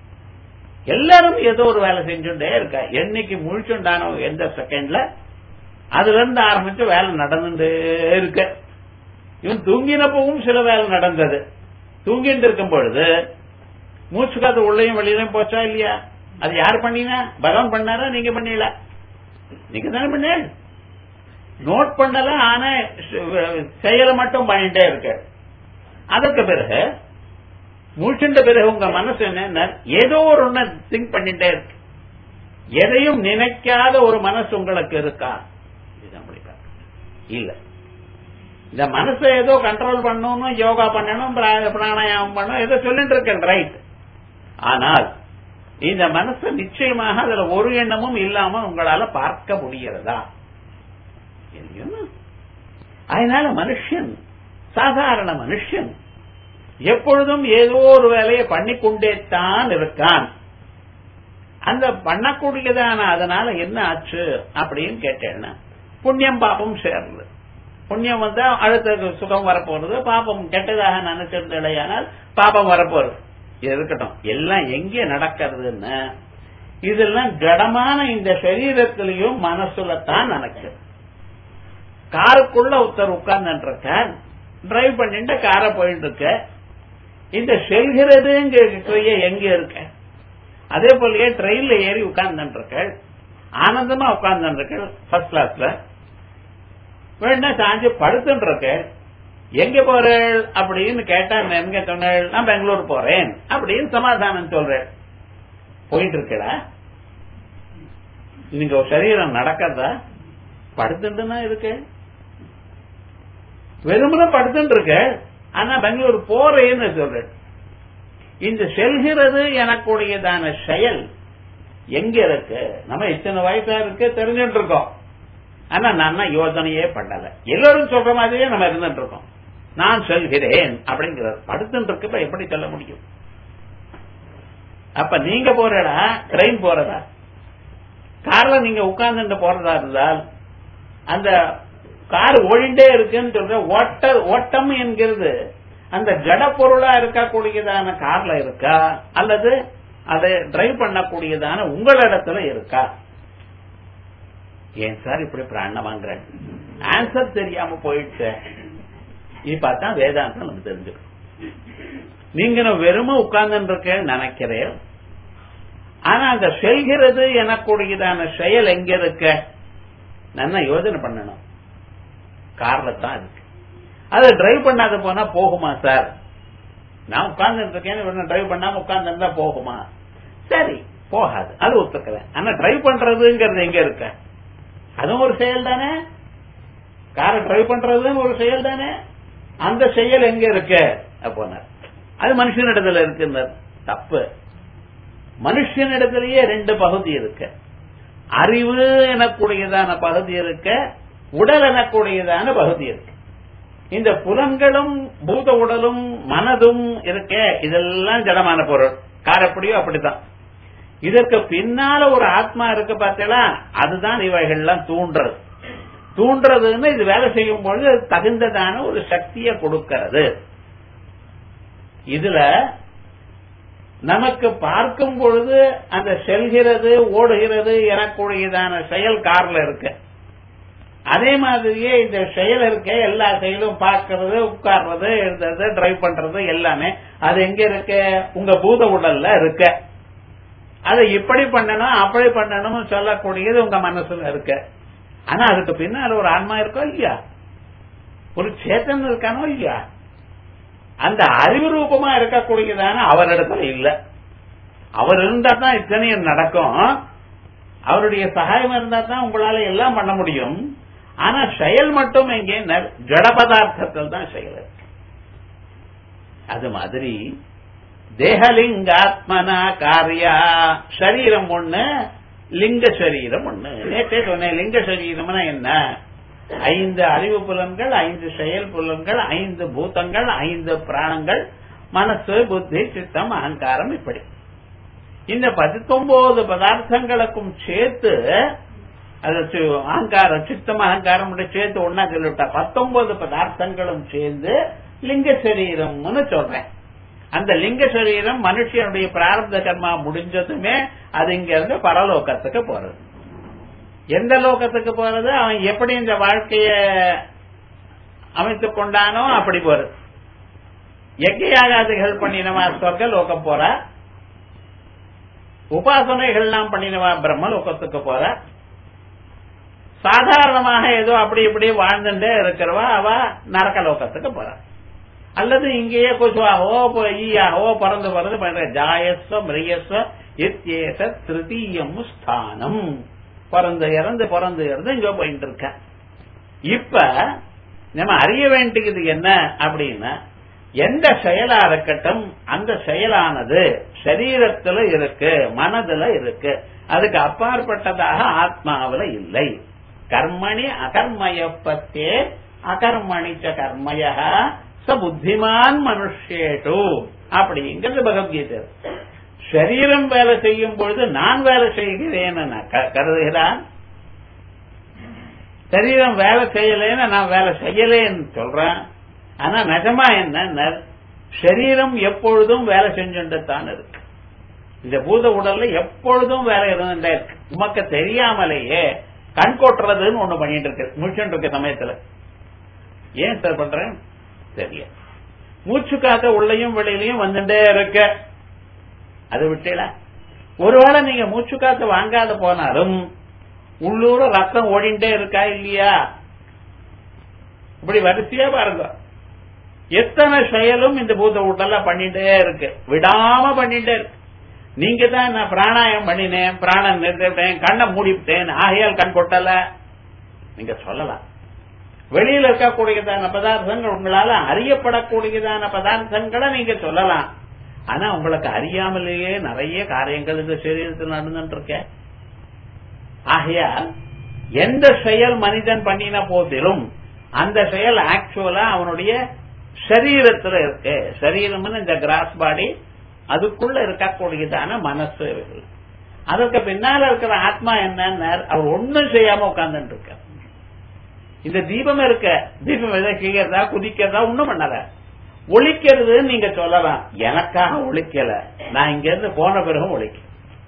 எல்லாரும் ஏதோ ஒரு வேலை செஞ்சுட்டே இருக்கா. என்னைக்கு முழிச்சுண்டானோ எந்த செகண்ட்ல அதுல இருந்து ஆரம்பிச்சு வேலை நடந்துட்டே இருக்க. இவன் தூங்கினப்பவும் சில வேலை நடந்தது. தூங்கிட்டு இருக்கும் பொழுது மூச்சு காத்து உள்ளையும் வெளியிலையும் போச்சா இல்லையா? அது யார் பண்ணினா? பகவான் பண்ணாரா, நீங்க பண்ணல? நீங்க தானே பண்ண. நோட் பண்ணல, ஆனா செயலை மட்டும் பண்ணிட்டே இருக்க. அதற்கு பிறகு மூச்சுண்ட பிறகு உங்க மனசு என்ன, ஏதோ ஒரு ஒண்ணு திங்க் பண்ணிட்டே இருக்கு. எதையும் நினைக்காத ஒரு மனசு உங்களுக்கு இருக்கா? இல்ல. இந்த மனசை ஏதோ கண்ட்ரோல் பண்ணணும், யோகா பண்ணணும், பிராணாயாமம் பண்ணணும், ஏதோ சொல்லிட்டு இருக்கேன், ரைட். ஆனால் இந்த மனசு நிச்சயமாக அதுல ஒரு எண்ணமும் இல்லாம உங்களால பார்க்க முடிகிறதா? அதனால மனுஷன், சாதாரண மனுஷன் எப்பொழுதும் ஏதோ ஒரு வேலையை பண்ணிக்கொண்டே தான் இருக்கான். அந்த பண்ணக்கூடியதான அதனால என்ன ஆச்சு அப்படின்னு கேட்டேன்னா, புண்ணியம் பாப்பம் சேர்ந்து, புண்ணியம் வந்தா அடுத்த சுகம் வரப்போறது, பாப்பம் கெட்டதாக நினைச்சிருந்தால் பாப்பம் வரப்போறது. இது இருக்கட்டும், எல்லாம் எங்கே நடக்கிறதுன்னு இதெல்லாம் ஜடமான இந்த சரீரத்திலையும் மனசுலத்தான் நடக்குது. காருக்குள்ள ஒருத்தர் உட்கார்ந்து இருக்க, டிரைவ் பண்ணிட்டு காரை போயிட்டு இருக்க, இந்த செல்கிறதுங்கிற எங்க இருக்க? அதே போலயே ட்ரெயின்ல ஏறி உட்கார்ந்து இருக்க, ஆனந்தமா உட்கார்ந்து இருக்க ஃபர்ஸ்ட் கிளாஸ்ல, வேணா சாஞ்சு படுத்துட்டு இருக்க. எங்க போறேள் அப்படின்னு கேட்டா எங்க சொன்னேள், நான் பெங்களூர் போறேன் அப்படின்னு சமாதானம் சொல்றேன். போயிட்டு இருக்கடா, நீங்க சரீரம் நடக்கிறதா? படுத்துட்டுனா இருக்கு, வெறுமனே படுத்துட்டு இருக்க, ஆனா பெங்களூர் போறேன்னு சொல்றேன். இந்த செல்கிறது எனக்குடையதான செயல் எங்க இருக்கு? நம்ம இத்தனை வயசா இருக்கு தெரிஞ்சுட்டு இருக்கோம், ஆனா நான் யோசனையே பண்ணல. எல்லாரும் சொல்ற மாதிரியே நம்ம இருந்துட்டு இருக்கோம். நான் சொல்கிறேன் அப்படிங்கிறார். படுத்துட்டு இருக்க எப்படி சொல்ல முடியும்? அப்ப நீங்க போறடா, ட்ரெயின் போறதா, கார்ல நீங்க உட்கார்ந்து போறதா இருந்தால் அந்த கார் ஓடிண்டே இருக்குன்னு சொல்ற ஓட்ட ஓட்டம் என்கிறது அந்த ஜட பொருளா இருக்கக்கூடியதான கார்ல இருக்கா, அல்லது அதை டிரைவ் பண்ணக்கூடியதான உங்களிடத்துல இருக்கா? ஏன் சார் இப்படி பிராணம் வாங்குற? ஆன்சர் தெரியாம போயிடுச்சு. இப்பதான் வேதாந்தம் நம்ம தெரிஞ்சுக்கணும். நீங்க வெறும உட்கார்ந்து இருக்க நினைக்கிறேன், ஆனா அந்த செல்கிறது எனக்குடையதான செயல் எங்க இருக்க? நல்லா யோசனை பண்ணணும். கார்ல தான் இருக்கு. அதை டிரைவ் பண்ணாத போனா போகுமா சார்? நான் உட்கார்ந்து இருக்கேன், டிரைவ் பண்ணாம உட்கார்ந்து இருந்தா போகுமா? சரி, போகாது, அது ஒத்துக்கிறேன். ஆனா டிரைவ் பண்றதுங்கிறது எங்க இருக்க? அதுவும் ஒரு செயல் தானே. காரை டிரைவ் பண்றதும் ஒரு செயல் தானே. அந்த செயல் எங்க இருக்கு? போனார், அது மனுஷனிடத்துல இருக்கு. தப்பு. மனுஷனிடத்திலேயே ரெண்டு பகுதி இருக்கு. அறிவு எனக்கூடியதான பகுதி இருக்க, உடல் எனக்கூடியதான பகுதி இருக்கு. இந்த புலன்களும் பூத உடலும் மனதும் இருக்க, இதெல்லாம் ஜடமான பொருள். கார் எப்படியோ அப்படித்தான். இதற்கு பின்னால ஒரு ஆத்மா இருக்கு பார்த்தீங்களா, அதுதான் இவைகள்லாம் தூண்டுறது. தூண்டுறதுன்னு இது வேலை செய்யும் பொழுது தகுந்ததான ஒரு சக்தியை கொடுக்கிறது. இதுல நமக்கு பார்க்கும் பொழுது அந்த செல்கிறது ஓடுகிறது எனக்குரியதான செயல் கார்ல இருக்கு. அதே மாதிரியே இந்த செயல் இருக்க எல்லா செயலும் பார்க்கறது, உட்கார்றது, எழுதுறது, டிரைவ் பண்றது எல்லாமே அது எங்க இருக்கு? உங்க பூத உடல்ல இருக்கு. அதை இப்படி பண்ணணும் அப்படி பண்ணணும் சொல்லக்கூடியது உங்க மனசுல இருக்கு. ஆனா அதுக்கு பின்னால ஒரு ஆன்மா இருக்கோ இல்லையா, ஒரு சேத்தன் இருக்கானோ இல்லையா, அந்த அறிவு ரூபமா இருக்கக்கூடியதான அவரிடத்துல இல்ல. அவர் இருந்தா தான் இத்தனையும் நடக்கும். அவருடைய சகாயம் இருந்தா தான் உங்களால எல்லாம் பண்ண முடியும். ஆனா செயல் மட்டும் எங்கே? ஜட பதார்த்தத்தில் தான் செயல் இருக்கு. அது மாதிரி தேகலிங்காத்மனா காரியா, சரீரம் ஒண்ணு, லிங்க சரீரம் ஒண்ணு. நேற்றே சொன்னேன், லிங்க சரீரம்னா என்ன? ஐந்து அறிவு புலன்கள், ஐந்து செயல் புலன்கள், ஐந்து பூதங்கள், ஐந்து பிராணங்கள், மனசு, புத்தி, சித்தம், அகங்காரம். இப்படி இந்த பத்தொன்பது பதார்த்தங்களுக்கும் சேர்த்து அது அகங்காரம், சித்தம், அகங்காரம் சேர்த்து ஒன்னா சொல்லிவிட்டா பத்தொன்பது பதார்த்தங்களும் சேர்ந்து லிங்க சரீரம்னு சொல்றேன். அந்த லிங்க சரீரம் மனுஷனுடைய பிராரப்த கர்மா முடிஞ்சதுமே அது இங்க இருந்து பரலோகத்துக்கு போறது. எந்த லோகத்துக்கு போறது? அவன் எப்படி இந்த வாழ்க்கைய அமைத்துக் கொண்டானோ அப்படி போறது. யஜ்ஞயாகாதிகள் பண்ணினவா சொர்க்க லோகம் போற, உபாசனைகள்லாம் பண்ணினவா பிரம்ம லோகத்துக்கு போற, சாதாரணமாக ஏதோ அப்படி இப்படி வாழ்ந்துட்டே இருக்கிறவா அவ நரக லோகத்துக்கு போற. அல்லது இங்கேயே கொசுவாகவோ ஈயாகவோ பறந்து பறந்து பண்ற ஜாயஸ்வ மிரியஸ்வ இத்யேச திருத்தீயம் ஸ்தானம், பிறந்து இறந்து பிறந்து இறந்து இங்க போயிட்டு இருக்க. இப்ப நம்ம அறிய வேண்டியது என்ன அப்படின்னா, எந்த செயலா இருக்கட்டும் அந்த செயலானது சரீரத்துல இருக்கு, மனதுல இருக்கு, அதுக்கு அப்பாற்பட்டதாக ஆத்மாவில இல்லை. கர்மணி அகர்மயப்பத்தே அகர்மணிச்ச கர்மய ச புத்திமான் மனுஷேஷு அப்படிங்கிறது பகவத்கீதை. சரீரம் வேலை செய்யும் பொழுது நான் வேலை செய்கிறேன் கருதுகிறான், சரீரம் வேலை செய்யலேன்னு நான் வேலை செய்யலேன்னு சொல்றேன். ஆனா நிஜமா என்ன, சரீரம் எப்பொழுதும் வேலை செஞ்சுட்டு தான் இருக்கு. இந்த பூத உடல்ல எப்பொழுதும் வேலை இருந்துட்டே இருக்கு. உமக்கு தெரியாமலேயே கண் கொட்டுறதுன்னு ஒண்ணு பண்ணிட்டு இருக்கு, முடிச்சுட்டு இருக்க சமயத்துல. ஏன் சார் பண்றேன் தெரிய, மூச்சு காத்த உள்ளையும் வெளியிலையும் வந்துட்டே இருக்க. அது விட்டல, ஒருவேளை நீங்க மூச்சு காத்து வாங்காத போனாலும் உள்ளூர ரத்தம் ஓடிண்டே இருக்கா இல்லையா? இப்படி வரிசையா பாருங்க, எத்தனை செயலும் இந்த பூத உடல்ல பண்ணிட்டே இருக்கு, விடாம பண்ணிட்டே இருக்கு. நீங்க தான் நான் பிராணாயம் பண்ணினேன், பிராணம் நிறுத்திட்டேன், கண்ணை மூடிவிட்டேன், ஆகையால் கண் கொட்டல நீங்க சொல்லலாம். வெளியில இருக்கக்கூடியதான பதார்த்தங்கள் உங்களால அறியப்படக்கூடியதான பதார்த்தங்களை நீங்க சொல்லலாம். ஆனா உங்களுக்கு அறியாமலேயே நிறைய காரியங்கள் இந்த சரீரத்தில் நடந்துட்டு இருக்க. ஆகையால் எந்த செயல் மனிதன் பண்ணின போதிலும் அந்த செயல் ஆக்சுவலா அவனுடைய சரீரத்துல இருக்கு. சரீரம் இந்த கிராஸ் பாடி, அதுக்குள்ள இருக்கக்கூடியதான மனசு. அதற்கு பின்னால இருக்கிற ஆத்மா என்னன்னு அவர் ஒண்ணும் செய்யாம உட்கார்ந்துட்டு இருக்க. இந்த தீபம் இருக்க, தீபம் எதை செய்யறதா குதிக்கிறதா ஒண்ணும் பண்ணல, ஒழிக்கிறது நீங்க சொல்லலாம். எனக்காக ஒழிக்கல, நான் இங்க இருந்து போன பிறகும் ஒழிக்க.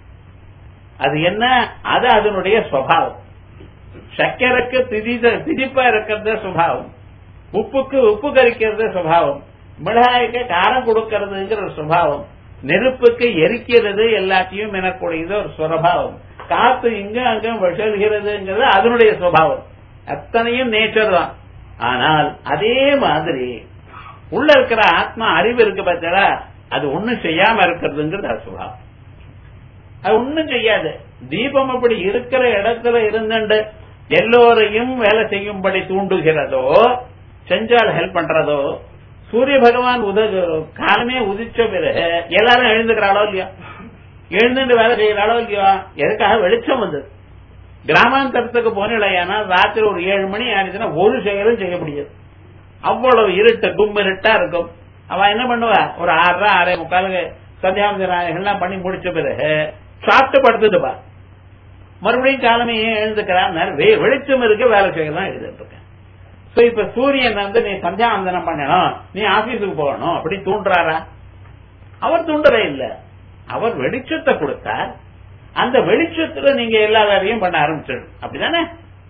அது என்ன? அது அதனுடைய சுபாவம். சக்கரைக்கு திதிப்பா இருக்கிறது சுபாவம், உப்புக்கு உப்பு கரிக்கிறது சுபாவம், மிளகாய்க்கு காரம் கொடுக்கறதுங்கிற ஒரு சுபாவம், நெருப்புக்கு எரிக்கிறது எல்லாத்தையும் எனக்கூடியது ஒரு சுபாவம், காத்து இங்க அங்க செல்கிறதுங்கிறது அதனுடைய சுபாவம். அத்தனையும் நேச்சர் தான். ஆனால் அதே மாதிரி உள்ள இருக்கிற ஆத்மா அறிவு இருக்கு பார்த்தா, அது ஒண்ணும் செய்யாம இருக்கிறதுங்கிறது அது சுபாவம். அது ஒண்ணும் செய்யாது. தீபம் அப்படி இருக்கிற இடத்துல இருந்துண்டு எல்லோரையும் வேலை செய்யும்படி தூண்டுகிறதோ, செஞ்சால் ஹெல்ப் பண்றதோ, சூரிய பகவான் உத காலமே உதிச்ச பிறகு எல்லாரும் எழுந்துக்கிறாளோ இல்லையா, எழுந்துட்டு வேலை செய்யறாளோ இல்லையா, எதுக்காக வெளிச்சம் வந்தது. கிராமாந்தரத்துக்கு போனா ராத்திரி ஒரு ஏழு மணி ஆனிச்சுன்னா ஒரு செயலும் செய்ய முடியாது, அவ்வளவு இருட்டு கும்மிருட்டா இருக்கும். அவ என்ன பண்ணுவா, ஒரு ஆறரை ஆறே முக்காலுக்கு சந்தியாவந்தனாயெல்லாம் பண்ணி முடிச்ச பிறகு சாப்பிட்டு படுத்துட்டுப்பா மறுபடியும் காலமே ஏன் எழுந்துக்கிறான் வெளிச்சம் இருக்க வேலை செய்யலாம் எழுதிட்டு இருக்கேன். சோ இப்ப சூரியன் வந்து நீ சந்தியாவந்தனம் பண்ணணும், நீ ஆபீஸுக்கு போகணும் அப்படி தூண்டுறாரா? அவர் தூண்டவே இல்லை. அவர் வெளிச்சத்தை கொடுத்தார். அந்த வெளிச்சத்துல நீங்க எல்லா வேலையும் பண்ண ஆரம்பிச்சிடும். அப்படிதானே?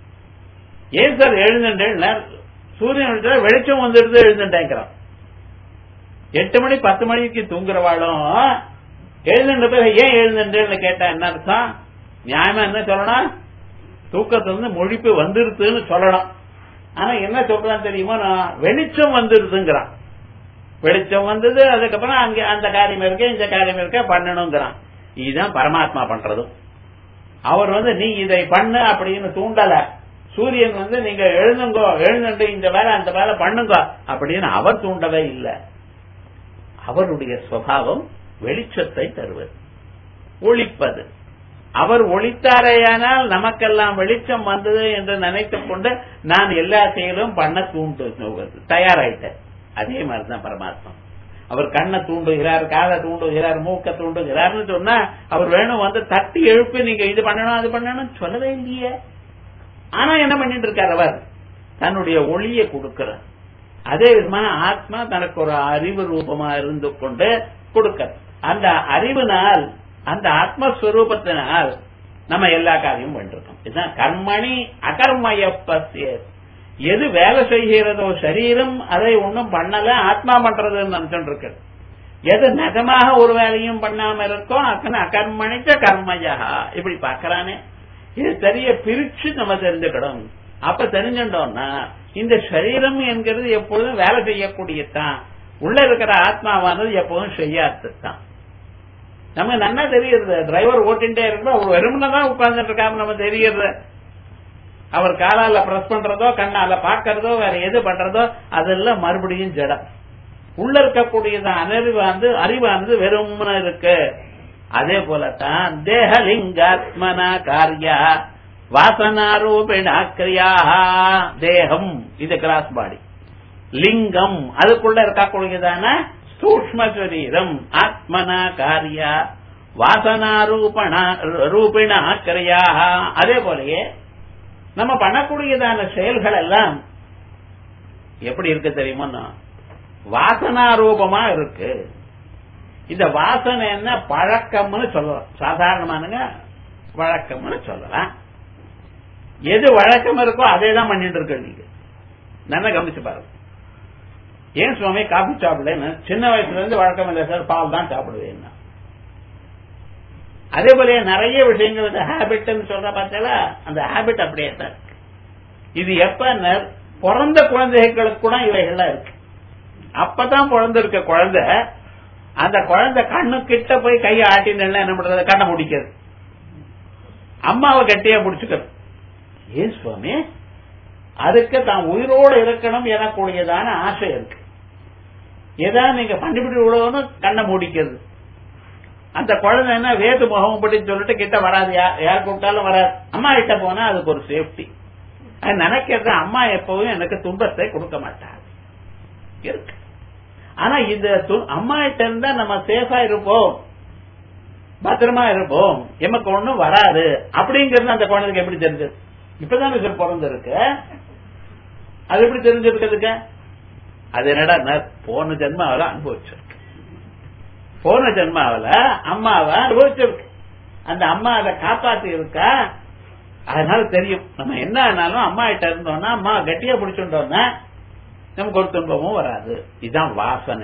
ஏன் சார் எழுந்துட்டேன்? சூரியன் வெளிச்சம் வந்துடுது எழுந்துட்டேங்கிறான். எட்டு மணி பத்து மணிக்கு தூங்குறவாளும் எழுந்துட்ட பேர் ஏன் எழுந்துட்டேன்னு கேட்டா என்ன அர்த்தம்? நியாயமா என்ன சொல்லணும்? தூக்கத்திலிருந்து முழிப்பு வந்துருதுன்னு சொல்லணும். ஆனா என்ன சொல்றான் தெரியுமா? நான் வெளிச்சம் வந்துருதுங்கிறான். வெளிச்சம் வந்தது, அதுக்கப்புறம் அங்க அந்த காரியம் இருக்க இந்த காரியம் இருக்க பண்ணணுங்கிறான். இதுதான் பரமாத்மா பண்றதும். அவர் வந்து நீ இதை பண்ணு அப்படின்னு தூண்டல. சூரியன் வந்து நீங்க எழுதுங்கோ, எழுந்துட்டு இந்த வேலை அந்த வேலை பண்ணுங்க அப்படின்னு அவர் தூண்டவே இல்லை. அவருடைய சுபாவம் வெளிச்சத்தை தருவது, ஒளிப்பது. அவர் ஒளித்தாரையானால் நமக்கெல்லாம் வெளிச்சம் வந்தது என்று நினைத்துக் கொண்டு நான் எல்லா செயலும் பண்ண தூண்டு தயாராயிட்டேன். அதே மாதிரிதான் பரமாத்மா. அவர் கண்ணை தூண்டுகிறார், காதை தூண்டுகிறார், மூக்க தூண்டுகிறார்னு சொன்னா அவர் வேணும் வந்து தட்டி எழுப்பி நீங்க இது பண்ணணும் அது பண்ணணும் சொல்லவே இல்லையே. ஆனா என்ன பண்ணிட்டு இருக்கார்? அவர் தன்னுடைய ஒளியை கொடுக்கிறார். அதே விதமான ஆத்மா தனக்கு ஒரு அறிவு ரூபமா இருந்து கொண்டு கொடுக்க, அந்த அறிவினால் அந்த ஆத்மஸ்வரூபத்தினால் நம்ம எல்லா காரியமும் பண்ணிருக்கோம். இதுதான் கர்மணி அகர்மய பசிய. எது வேலை செய்கிறதோ சரீரம் அதை ஒன்னும் பண்ணல, ஆத்மா பண்றதுன்னு நினைச்சுட்டு இருக்கு. எது நிஜமாக ஒரு வேலையும் பண்ணாம இருக்கோ அக்கன அகர்மணிச்ச கர்மயா இப்படி பாக்கிறானே. இது தெரிய பிரிச்சு நம்ம தெரிஞ்சுக்கணும். அப்ப தெரிஞ்சுட்டோம்னா இந்த சரீரம் என்கிறது எப்பொழுதும் வேலை செய்யக்கூடியதான், உள்ள இருக்கிற ஆத்மாவானது எப்போதும் செய்யாததுதான். நம்ம நல்லா தெரியுது. டிரைவர் ஓட்டின்டே இருக்கா, ஒரு வெறுமனதான் உட்கார்ந்துட்டு இருக்காம நம்ம தெரியுது. அவர் காலால பிரஸ் பண்றதோ கண்ணால பாக்கிறதோ வேற எது பண்றதோ அதெல்லாம் மறுபடியும் ஜடம். உள்ள இருக்கக்கூடியது அறிவானது அறிவானது வெறுமன இருக்கு. அதே போலத்தான் தேகலிங்காத்மனா காரியா வாசனாரூபிணா கிரியா. தேகம் இது கிராஸ் பாடி, லிங்கம் அதுக்குள்ள இருக்கக்கூடியதான சூக்ஷ்ம சரீரம் ஆத்மனா காரியா வாசனாரூபணா ரூபிணா கிரியா. அதே போலயே நம்ம பண்ணக்கூடியதான செயல்கள் எல்லாம் எப்படி இருக்கு தெரியுமா? வாசனாரூபமா இருக்கு. இந்த வாசனை என்ன பழக்கம்னு சொல்லலாம், சாதாரணமானுங்க வழக்கம்னு சொல்லலாம். எது வழக்கம் இருக்கோ அதே தான் பண்ணிட்டு இருக்க. நீங்க நல்லா கவனிச்சு பாருங்க. ஏன் சுவாமி காபி சாப்பிடல? சின்ன வயசுல இருந்து வழக்கம் இல்லை சார், பால் தான் சாப்பிடுவேன். அதே போல நிறைய விஷயங்கள் ஹேபிட் சொல்ற பார்த்தால அந்த ஹேபிட் அப்படியே தான். இது எப்ப பிறந்த குழந்தைகளுக்கு கூட இவைகள்லாம் இருக்கு. அப்பதான் பிறந்திருக்க குழந்தை அந்த குழந்தை கண்ணு கிட்ட போய் கையை ஆட்டினா என்ன பண்றது? கண்ணை முடிக்கிறது, அம்மாவை கட்டியா பிடிச்சுக்கிறது. ஏன் சுவாமி? அதுக்கு தான் உயிரோடு இருக்கணும் எனக்கூடியதான ஆசை இருக்கு. ஏதாவது நீங்க கண்டுபிடி விடணும்னு கண்ணை மூடிக்கிறது. அந்த குழந்தை என்ன வேது முகம் படி சொல்லிட்டு கிட்ட வராது, யார் கூப்பிட்டாலும் வராது. அம்மா கிட்ட போனா அதுக்கு ஒரு சேஃப்டி. அது நினைக்கிறது அம்மா எப்பவும் எனக்கு துன்பத்தை கொடுக்க மாட்டாங்க இருக்கு. ஆனா இந்த அம்மா கிட்ட இருந்தா நம்ம சேஃபா இருப்போம், பத்திரமா இருப்போம், எமக்கு ஒண்ணும் வராது அப்படிங்கறது அந்த குழந்தைக்கு எப்படி தெரிஞ்சது? இப்பதான் சார் பிறந்து இருக்கு, அது எப்படி தெரிஞ்சிருக்கிறதுக்கு? அது என்னடா போன ஜென்மாவில அனுபவிச்சிருக்கு. போன ஜென்மாவில அம்மாவை அனுபவிச்சிருக்கு. அந்த அம்மா அதை காப்பாத்தி இருக்கா. அதனால தெரியும் நம்ம என்ன ஆனாலும் அம்மா கிட்ட இருந்தோம்னா, அம்மா கட்டியா பிடிச்சுட்டோம்னா நமக்கு ஒரு துன்பமும் வராது. இதுதான் வாசனை.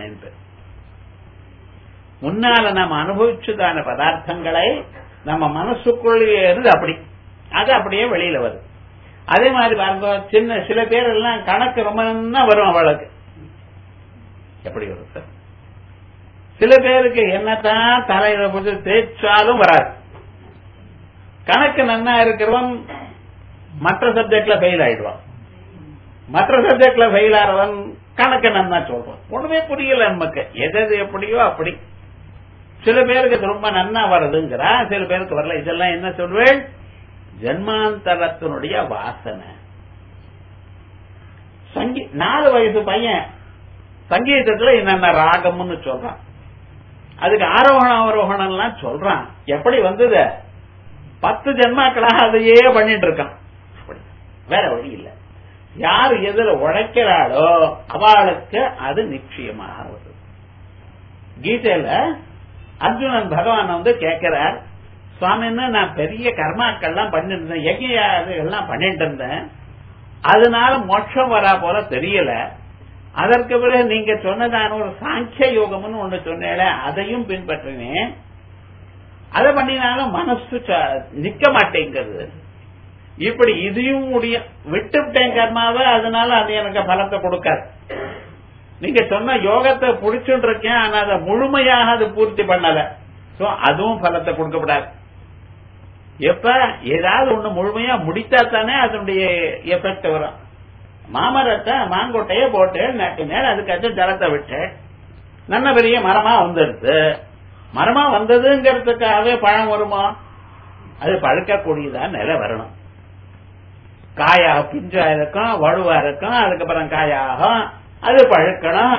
முன்னால நம்ம அனுபவிச்சதான பதார்த்தங்களை நம்ம மனசுக்குள்ளேயே இருந்து அப்படி அது அப்படியே வெளியில வருது. அதே மாதிரி பாருங்க, சின்ன சில பேர் எல்லாம் கணக்கு ரொம்ப நன்னா வரும் அவளுக்கு. எப்படி வரும் சார்? சில பேருக்கு என்னத்தான் தலையில போட்டு தேய்ச்சாலும் வராது. கணக்கு நன்னா இருக்கிறவன் மற்ற சப்ஜெக்ட்ல ஃபெயில் ஆயிடுவான், மற்ற சப்ஜெக்ட்ல ஃபெயில் ஆறவன் கணக்கு நன்னா சொல்றான். ஒண்ணுமே புரியல நமக்கு, எது எப்படியோ அப்படி. சில பேருக்கு ரொம்ப நன்னா வருதுங்கிறா, சில பேருக்கு வரல. இதெல்லாம் என்ன சொல்வேன்? ஜன்மாந்தரத்தினுடைய வாசனை. நாலு வயசு பையன் சங்கீதத்துல என்னென்ன ராகம்னு சொல்றான். அதுக்கு ஆரோகணம் அவரோகணம் எல்லாம் சொல்றான். எப்படி வந்தது? பத்து ஜென்மாக்களாக அதையே பண்ணிட்டு இருக்கான். வேற வழி இல்ல. யார் எதுல உழைக்கிறாளோ அவளுக்கு அது நிச்சயமாக வருது. கீதையில அர்ஜுனன் பகவான் வந்து கேட்கிறார், சுவாமின்னு நான் பெரிய கர்மாக்கள்லாம் பண்ணிட்டு இருந்தேன், யஜ்ஞம் பண்ணிட்டு இருந்தேன், அதனால மோட்சம் வரா போல தெரியல. அதற்கு பிறகு நீங்க சொன்னதான ஒரு சாங்கிய யோகம்னு ஒண்ணு சொன்னேன், அதையும் பின்பற்றினேன். அதை பண்ணினாலும் மனசு நிக்க மாட்டேங்கிறது. இப்படி இதையும் முடியும் விட்டுவிட்டேன் கர்மாவை, அதனால அது எனக்கு பலத்தை கொடுக்காது. நீங்க சொன்ன யோகத்தை புடிச்சுட்டு இருக்கேன், ஆனா அதை முழுமையாக அது பூர்த்தி பண்ணல, அதுவும் பலத்தை கொடுக்கப்படாது. எப்ப ஏதாவது ஒண்ணு முழுமையா முடித்தா தானே அதனுடைய எஃபெக்ட் வரும். மாமரத்தை மாங்கொட்டைய போட்டு நட்டினேன், அதுக்காச்சும் ஜலத்தை விட்டு நல்ல பெரிய மரமா வந்துடுது. மரமா வந்ததுங்கிறதுக்காகவே பழம் வருமா? அது பழுக்கக்கூடியதா நிலை வரணும். காயா பிஞ்சா இருக்கும், வலுவா இருக்கும், அதுக்கப்புறம் காயாகும், அது பழுக்கணும்.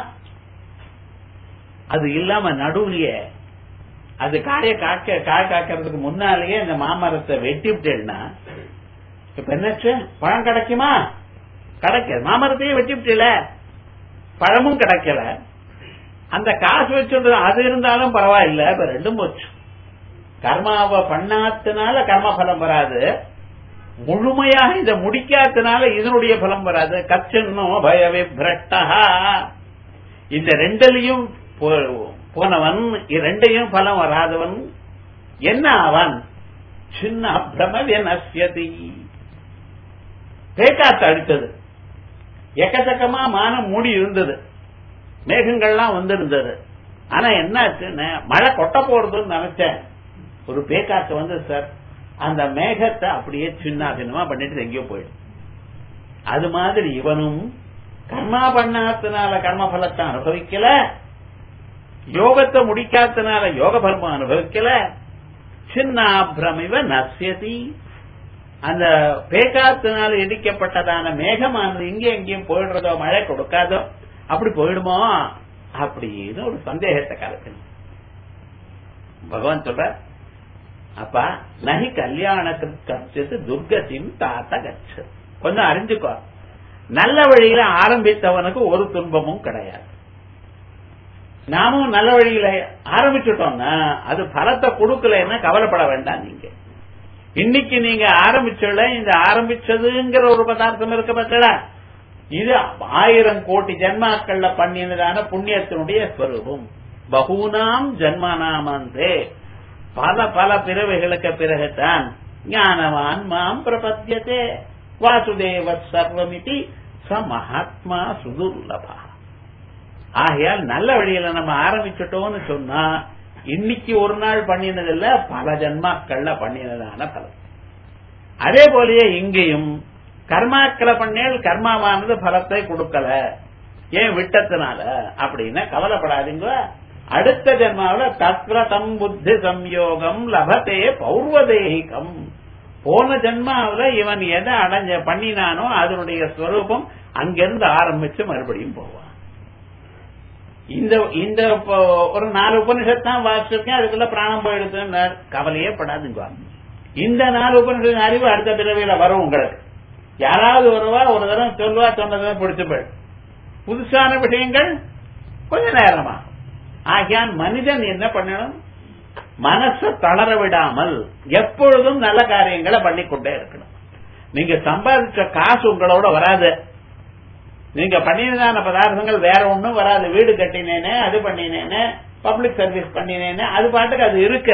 அது இல்லாம நடுவுலயே அது காய காக்க காய் காக்கிறதுக்கு முன்னாலேயே இந்த மாமரத்தை வெட்டி விட்டேன்னா இப்ப என்னாச்சு? பழம் கிடைக்குமா? கிடைக்காது. மாமரத்தையே வெட்டி விட்டல, பழமும் கிடைக்கல. அந்த காசு வச்சுட்டு அது இருந்தாலும் பரவாயில்ல, இப்ப ரெண்டும் போச்சு. கர்மாவை பண்ணாதனால கர்ம பலம் வராது, முழுமையாக இதை முடிக்காதனால இதனுடைய பலம் வராது. கச்சன்னோ பயவே பிரட்டா, இந்த ரெண்டிலையும் போனவன், இரண்டையும் பலம் வராதவன் என்ன அவன்? சின்ன பிரமவியனஸ்யதி. பேக்காத்து அடித்தது, எக்கச்சக்கமா மானம் மூடி இருந்தது, மேகங்கள்லாம் வந்திருந்தது. ஆனா என்னாச்சுன்னு மழை கொட்ட போறதுன்னு நினைச்சேன், ஒரு பேக்காத்து வந்து சார் அந்த மேகத்தை அப்படியே சின்ன சின்னமா பண்ணிட்டு எங்கேயோ போயிடும். அது மாதிரி இவனும் கர்மா பண்ணாதனால கர்ம பலத்தை அனுபவிக்கல, யோகத்தை முடிக்காதனால யோக பலம் அனுபவிக்கல. சின்னாபிரமிவ நஸ்யதி, அந்த பேக்காத்தினால் இடிக்கப்பட்டதான மேகமானது இங்க எங்கேயும் போயிடுறதோ, மழை கொடுக்காதோ, அப்படி போயிடுமோ அப்படின்னு ஒரு சந்தேகத்தை கலக்கணும். பகவான் சொல்ற, அப்பா நகி கல்யாண கச்சது துர்கதிம் தாத்த கச்சு. கொஞ்சம் அறிஞ்சுக்கோ, நல்ல வழியில ஆரம்பித்தவனுக்கு ஒரு துன்பமும் கிடையாது. நாமும் நல்ல வழியில ஆரம்பிச்சுட்டோம்னா அது பலத்தை கொடுக்கலன்னா கவலைப்பட வேண்டாம். நீங்க இன்னைக்கு நீங்க ஆரம்பிச்சுள்ள இந்த ஆரம்பிச்சதுங்கிற ஒரு பதார்த்தம் இருக்க பத்தல, இது ஆயிரம் கோடி ஜென்மாக்கள்ல பண்ணினதான புண்ணியத்தினுடைய ஸ்வரூபம். பகூனாம் ஜன்மநாமந்தே, பல பல பிறவைகளுக்கு பிறகுதான் ஞானவான் மாம் பிரபத்யதே வாசுதேவ சர்வமிதி ச மகாத்மா சுதுர்லபா. ஆகையால் நல்ல வழியில நம்ம ஆரம்பிச்சுட்டோம்னு சொன்னா இன்னைக்கு ஒரு நாள் பண்ணினதில்ல, பல ஜன்மாக்கள்ல பண்ணினதான பலம். அதே போலயே இங்கேயும் கர்மாக்களை பண்ணேல் கர்மாவானது பலத்தை கொடுக்கல, ஏன் விட்டத்தினால அப்படின்னா கவலைப்படாதீங்க. அடுத்த ஜென்மாவில தத்ரதம் புத்தி சம்யோகம் லபத்தே பௌர்வதேகிகம். போன ஜென்மாவில இவன் எதை அடைஞ்ச பண்ணினானோ அதனுடைய ஸ்வரூபம் அங்கிருந்து ஆரம்பிச்சு மறுபடியும் போவான். இந்த இந்த ஒரு நாலு உபனிஷத்தான் வாசிச்சிருக்கேன், அதுக்குள்ள பிராணம் போயிடுதுன்னு கவலையே படாதுங்க. இந்த நாலு உபனிஷத்தின் அறிவு அடுத்த பிறவியில வரும் உங்களுக்கு. யாராவது ஒருவா ஒரு தடவை சொல்வா, சொன்னதை பிடிச்சு போயிடும். புதுசான விஷயங்கள் கொஞ்ச நேரமா. ஆகியான் மனிதன் என்ன பண்ணணும்? மனசை தளர விடாமல் எப்பொழுதும் நல்ல காரியங்களை பண்ணிக்கொண்டே இருக்கணும். நீங்க சம்பாதிச்ச காசு உங்களோட வராது, நீங்க பண்ணினதான பதார்த்தங்கள் வேற ஒண்ணும் வராது. வீடு கட்டினேனே, அது பண்ணினேன்னு, பப்ளிக் சர்வீஸ் பண்ணினேன்னு, அது பாட்டுக்கு அது இருக்க.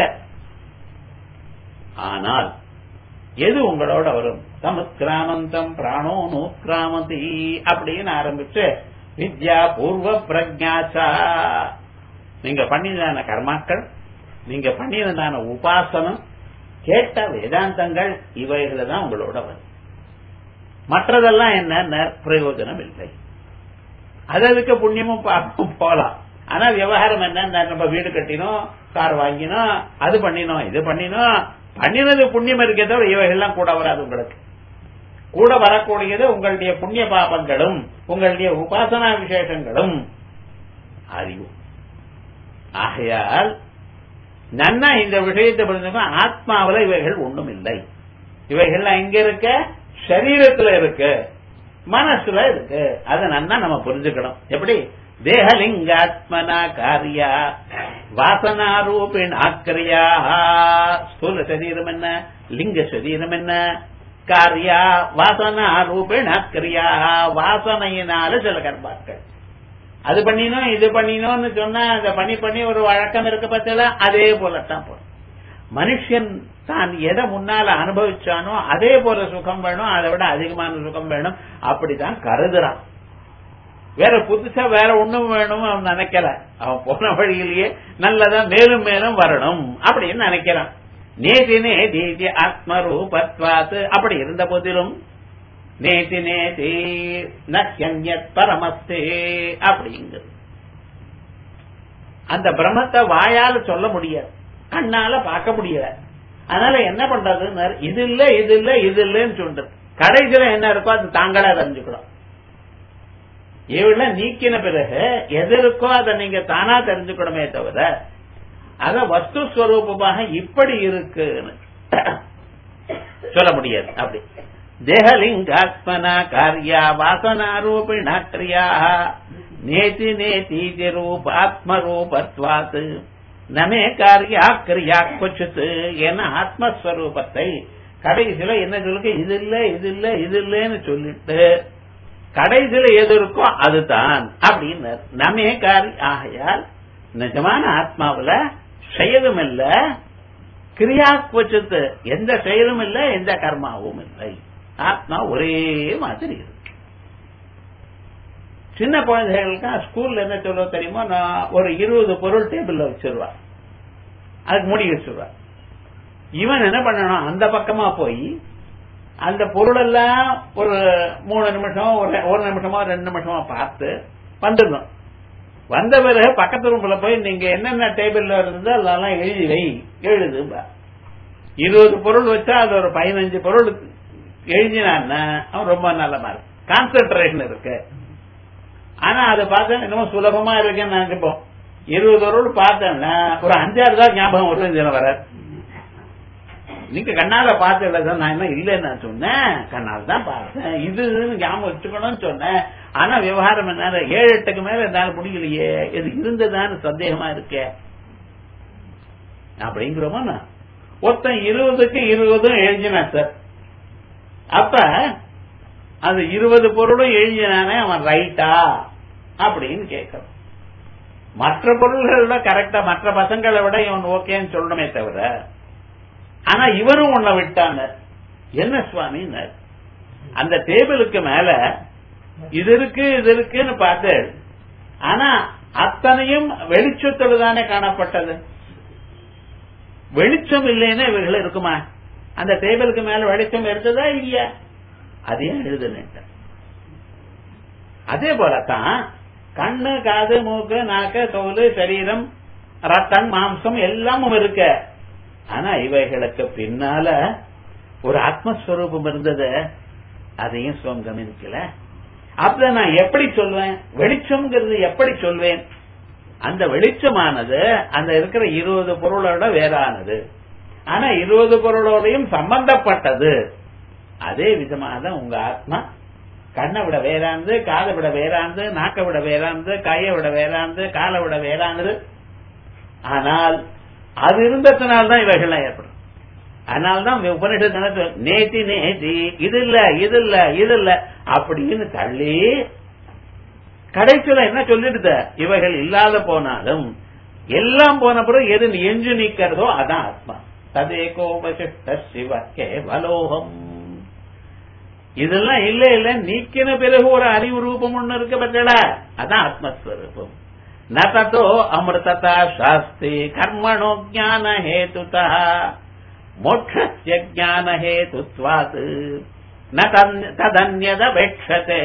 ஆனால் எது உங்களோட வரும்? சமுத்கிராமந்தம் பிராணோ நூத்கிராமதி அப்படின்னு ஆரம்பிச்சு வித்யா பூர்வ பிரஜாச்சா, நீங்க பண்ணினதான கர்மாக்கள், நீங்க பண்ணினதான உபாசனம், கேட்ட வேதாந்தங்கள், இவைகளை தான் உங்களோட வரும். மற்றதெல்லாம் என்ன பிரயோஜனம் இல்லை. அதுக்கு புண்ணியமும் பாப்பமும் போலாம். ஆனா விவகாரம் என்ன? நம்ம வீடு கட்டினோம், கார் வாங்கினோம், அது பண்ணினோம், இது பண்ணினோம், பண்ணினது புண்ணியம் இருக்கே தவிர இவைகள்லாம் கூட வராது. உங்களுக்கு கூட வரக்கூடியது உங்களுடைய புண்ணிய பாபங்களும் உங்களுடைய உபாசனா விசேஷங்களும் அறிவு. ஆகையால் நன்னா இந்த விஷயத்தை புரிஞ்சுக்கோ, ஆத்மாவில இவைகள் ஒண்ணும் இல்லை. இவைகள்லாம் எங்க இருக்க? சரீரத்துல இருக்கு, மனசுல இருக்கு. அதை நன்னா நம்ம புரிஞ்சுக்கணும். எப்படி? தேகலிங்காத்மனா காரியா வாசனா ரூபின் ஆக்கிரியா. ஸ்தூல சரீரம் என்ன, லிங்க சரீரம் என்ன, காரியா வாசனா ரூபின் ஆக்கிரியா. வாசனையினால சில கர்மாக்கள், அது பண்ணினோம் இது பண்ணினோம்னு சொன்னா அதை பண்ணி பண்ணி ஒரு வழக்கம் இருக்க பத்தில அதே போலத்தான் போறோம். மனுஷன் தான் எதை முன்னால அனுபவிச்சானோ அதே போல சுகம் வேணும், அதை விட அதிகமான சுகம் வேணும், அப்படித்தான் கருதுறான். வேற புதுசா வேற ஒண்ணும் வேணும் அவன் நினைக்கல. அவன் போன வழியிலேயே நல்லதா மேலும் மேலும் வரணும் அப்படின்னு நினைக்கிறான். நேதி நேதி ஆத்மரூபத்வாத். அப்படி இருந்த போதிலும் நேதி நேதி நஹ்யன்யத் பரமஸ்தே அப்படிங்கிறது அந்த பிரம்மத்தை வாயால சொல்ல முடியாது, கண்ணால பார்க்க முடியல. அதனால என்ன பண்றது? இது இல்ல இது இல்ல இது இல்லன்னு சொல்றது. கடைசியில என்ன இருக்கோ அது தாங்களா தெரிஞ்சுக்கணும். இவெல்லாம் நீக்கின பிறகு எது இருக்கோ அதை நீங்க தானா தெரிஞ்சுக்கணுமே தவிர அத வஸ்து ஸ்வரூபமாக இப்படி இருக்குன்னு சொல்ல முடியாது. அப்படி தேகலிங்காத்மனா காரியா வாசனா ரூபிணா கிரியா நேதி நேதி ரூப ஆத்மரூபத்வாத் நமே காரியா கிரியா கொச்சுத்து. ஏன்னா ஆத்மஸ்வரூபத்தை கடைசியில என்ன சொல்லுங்க, இது இல்ல இது இல்ல இது இல்லன்னு சொல்லிட்டு கடைசியில எது இருக்கோ அதுதான் அப்படின்னு நமே காரி. ஆகையால் நிஜமான ஆத்மாவில செயலும் இல்ல, கிரியா கொச்சுத்து, எந்த செயலும் இல்ல, எந்த கர்மாவும் இல்லை. ஆத்மா ஒரே மாதிரி இருக்கு. சின்ன குழந்தைகளுக்கு ஸ்கூல்ல என்ன சொல்ல தெரியுமா, நான் ஒரு இருபது பொருள் டேபிள்ல வச்சிருவான், அதுக்கு முடி வச்சிருவான். இவன் என்ன பண்ணணும், அந்த பக்கமா போய் அந்த பொருள் எல்லாம் ஒரு மூணு நிமிஷம் ஒரு நிமிஷமா ரெண்டு நிமிஷமா பார்த்து வந்துடணும். வந்த பிறகு பக்கத்து ரூம்ல போய் நீங்க என்னென்ன டேபிள்ல இருந்தோ அதெல்லாம் எழுதி வை எழுது. இருபது பொருள் வச்சா அது ஒரு பதினஞ்சு பொருள் எழுதினான்னா அவன் ரொம்ப நல்ல மார்க், கான்சென்ட்ரேஷன் இருக்கு. ஆனா அதை பார்த்தா என்னமோ சுலபமா இருக்குன்னு நினைப்போம். இருபது பொருள் பார்த்தோம்னா ஒரு அஞ்சாறு தான் ஞாபகம் வரும். வர நீங்க கண்ணால பார்த்ததான் நான் என்ன இல்லைன்னு நான் சொன்னேன், கண்ணால தான் பார்த்தேன், இது ஞாபகம் வச்சுக்கணும்னு சொன்னேன். ஆனா விவகாரம் என்ன, ஏழு எட்டுக்கு மேல என்னால முடியலையே, இது இருந்ததான்னு சந்தேகமா இருக்க அப்படிங்கிறோமா. ஒருத்தன் இருபதுக்கு இருபதும் எழுதினா சார், அப்ப அது இருபது பொருளும் எழுதினானே அவன் ரைட்டா அப்படின்னு கேட்கணும். மற்ற பொருள்களோட கரெக்டா மற்ற பசங்களை விட இவன் ஓகேன்னு சொல்லணுமே தவிர, ஆனா இவரும் உன்னை விட்டாங்க என்ன சுவாமி, அந்த டேபிளுக்கு மேல இது இருக்கு இது இருக்குன்னு பார்த்து, ஆனா அத்தனையும் வெளிச்சத்தோடு தானே காணப்பட்டது. வெளிச்சம் இல்லைன்னா இவர்கள் இருக்குமா? அந்த டேபிளுக்கு மேல வெளிச்சம் இருந்ததா இல்லையா? அதையும் எழுதுன. அதே போலத்தான் கண்ணு காது மூக்கு நாக்கு தோல் சரீரம் ரத்தம் மாம்சம் எல்லாமும் இருக்க. ஆனா இவைகளுக்கு பின்னால ஒரு ஆத்மஸ்வரூபம் இருந்தது, அதையும் சுவம் கவனிக்கல. அப்ப நான் எப்படி சொல்வேன், வெளிச்சம்ங்கிறது எப்படி சொல்வேன்? அந்த வெளிச்சமானது அந்த இருக்கிற இருபது பொருளோட வேறானது, ஆனா இருபது பொருளோடையும் சம்பந்தப்பட்டது. அதே விதமாக உங்க ஆத்மா கண்ணை விட வேறாந்து, காதை விட வேறாந்து, நாக்கை விட வேறாந்து, கையை விட வேறாந்து, காலை விட வேறானது. ஆனால் அது இருந்ததுனால்தான் இவைகள்லாம் ஏற்படும். அதனால்தான் உபனிஷத்து நேத்தி நேத்தி இது இல்ல இது இல்ல இது இல்ல அப்படின்னு தள்ளி கடைசியில என்ன சொல்லிடுத, இவைகள் இல்லாத போனாலும் எல்லாம் போன பிறகு எது எஞ்சு நீக்கிறதோ அதான் ஆத்மா. ததேகோபசிஷ்ட சிவக்கே வலோகம். இதெல்லாம் இல்ல இல்ல நீக்கின பிறகு ஒரு அறிவு ரூபம் ஒண்ணு இருக்க பற்றல, அதான் ஆத்மஸ்வரூபம். நதோ அமிர்ததா சாஸ்தி கர்மணோ ஞான ஹேதுதா மோட்சஸ்ய ஞான ஹேதுத்வாத் ந ததன்யதபேக்ஷதே.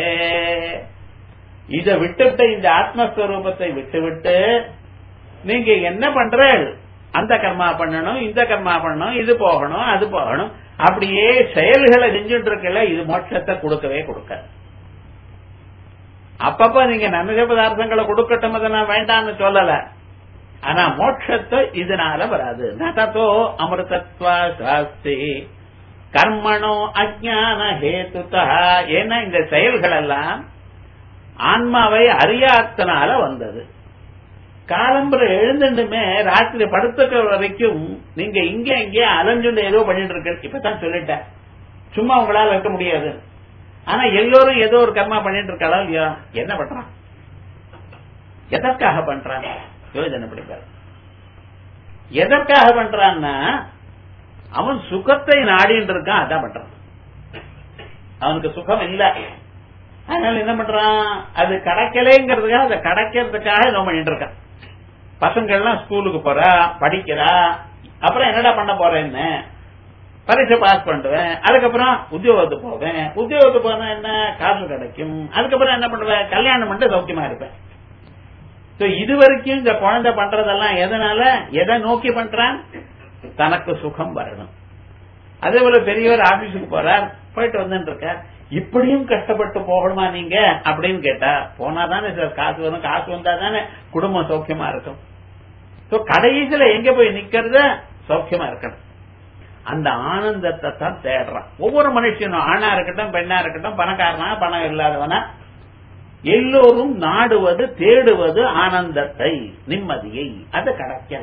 இதை விட்டுவிட்டு இந்த ஆத்மஸ்வரூபத்தை விட்டுவிட்டு நீங்க என்ன பண்ற, அந்த கர்மா பண்ணணும் இந்த கர்மா பண்ணணும் இது போகணும் அது போகணும் அப்படியே செயல்களை செஞ்சுட்டு இருக்கல, இது மோட்சத்தை கொடுக்கவே கொடுக்காது. அப்பப்ப நீங்க நன்மை பதார்த்தங்களை கொடுக்கட்டும், அதை நான் வேண்டாம்னு சொல்லல. ஆனா மோட்சத்தை இதனால வராது. நதோ அமிர்தத்வா சாஸ்தி கர்மணோ அஜ்ஞான ஹேதுதா. ஏன்னா இந்த செயல்கள் எல்லாம் ஆன்மாவை அறியாத்தனால வந்தது. காலம்புற எழுந்துட்டுமே ராத்திரி படுத்துக்கிற வரைக்கும் நீங்க இங்க இங்கே அலைஞ்சுண்டு ஏதோ பண்ணிட்டு இருக்க. இப்பதான் சொல்லிட்டேன், சும்மா உங்களால இருக்க முடியாது. ஆனா எல்லோரும் ஏதோ ஒரு கர்மா பண்ணிட்டு இருக்காளா இல்லையா? என்ன பண்றான், எதற்காக பண்றான்? யோஜனை படிப்பார். எதற்காக பண்றான்னா அவன் சுகத்தை நாடின்னு இருக்கான், அதான் பண்றான். அவனுக்கு சுகம் இல்ல, அதனால என்ன பண்றான்? அது கிடைக்கலைங்கிறதுக்காக, அதை கிடைக்கிறதுக்காக என்ன பண்ணிட்டு இருக்கான். பசங்கள்லாம் ஸ்கூலுக்கு போறா, படிக்கிறா, அப்புறம் என்னடா பண்ண போறேன்னு பரீட்சை பாஸ் பண்ணுவேன், அதுக்கப்புறம் உத்தியோகத்துக்கு போவேன், உத்தியோகத்துக்கு போனா என்ன காசு கிடைக்கும், அதுக்கப்புறம் என்ன பண்ணுவேன், கல்யாணம் பண்ணிட்டு சௌக்கியமா இருப்பேன். இது வரைக்கும் இந்த குழந்தை பண்றதெல்லாம் எதனால, எதை நோக்கி பண்றான்? தனக்கு சுகம் வரணும். அதே போல பெரியவர் ஆபீஸுக்கு போறார், போயிட்டு வந்துட்டு இருக்கார், இப்படியும் கஷ்டப்பட்டு போகணுமா நீங்க அப்படின்னு கேட்டா, போனாதானே சார் காசு வரும், காசு வந்தா தானே குடும்பம் சௌக்கியமா இருக்கும். கடைசியில எங்க போய் நிக்கிறது? சௌக்கியமா இருக்கணும். அந்த ஆனந்தத்தை தான் தேடுறான் ஒவ்வொரு மனுஷனும். ஆணா இருக்கட்டும், பெண்ணா இருக்கட்டும், பணக்காரனா பணம் இல்லாதவனா, எல்லோரும் நாடுவது தேடுவது ஆனந்தத்தை, நிம்மதியை. அது கிடைக்கல.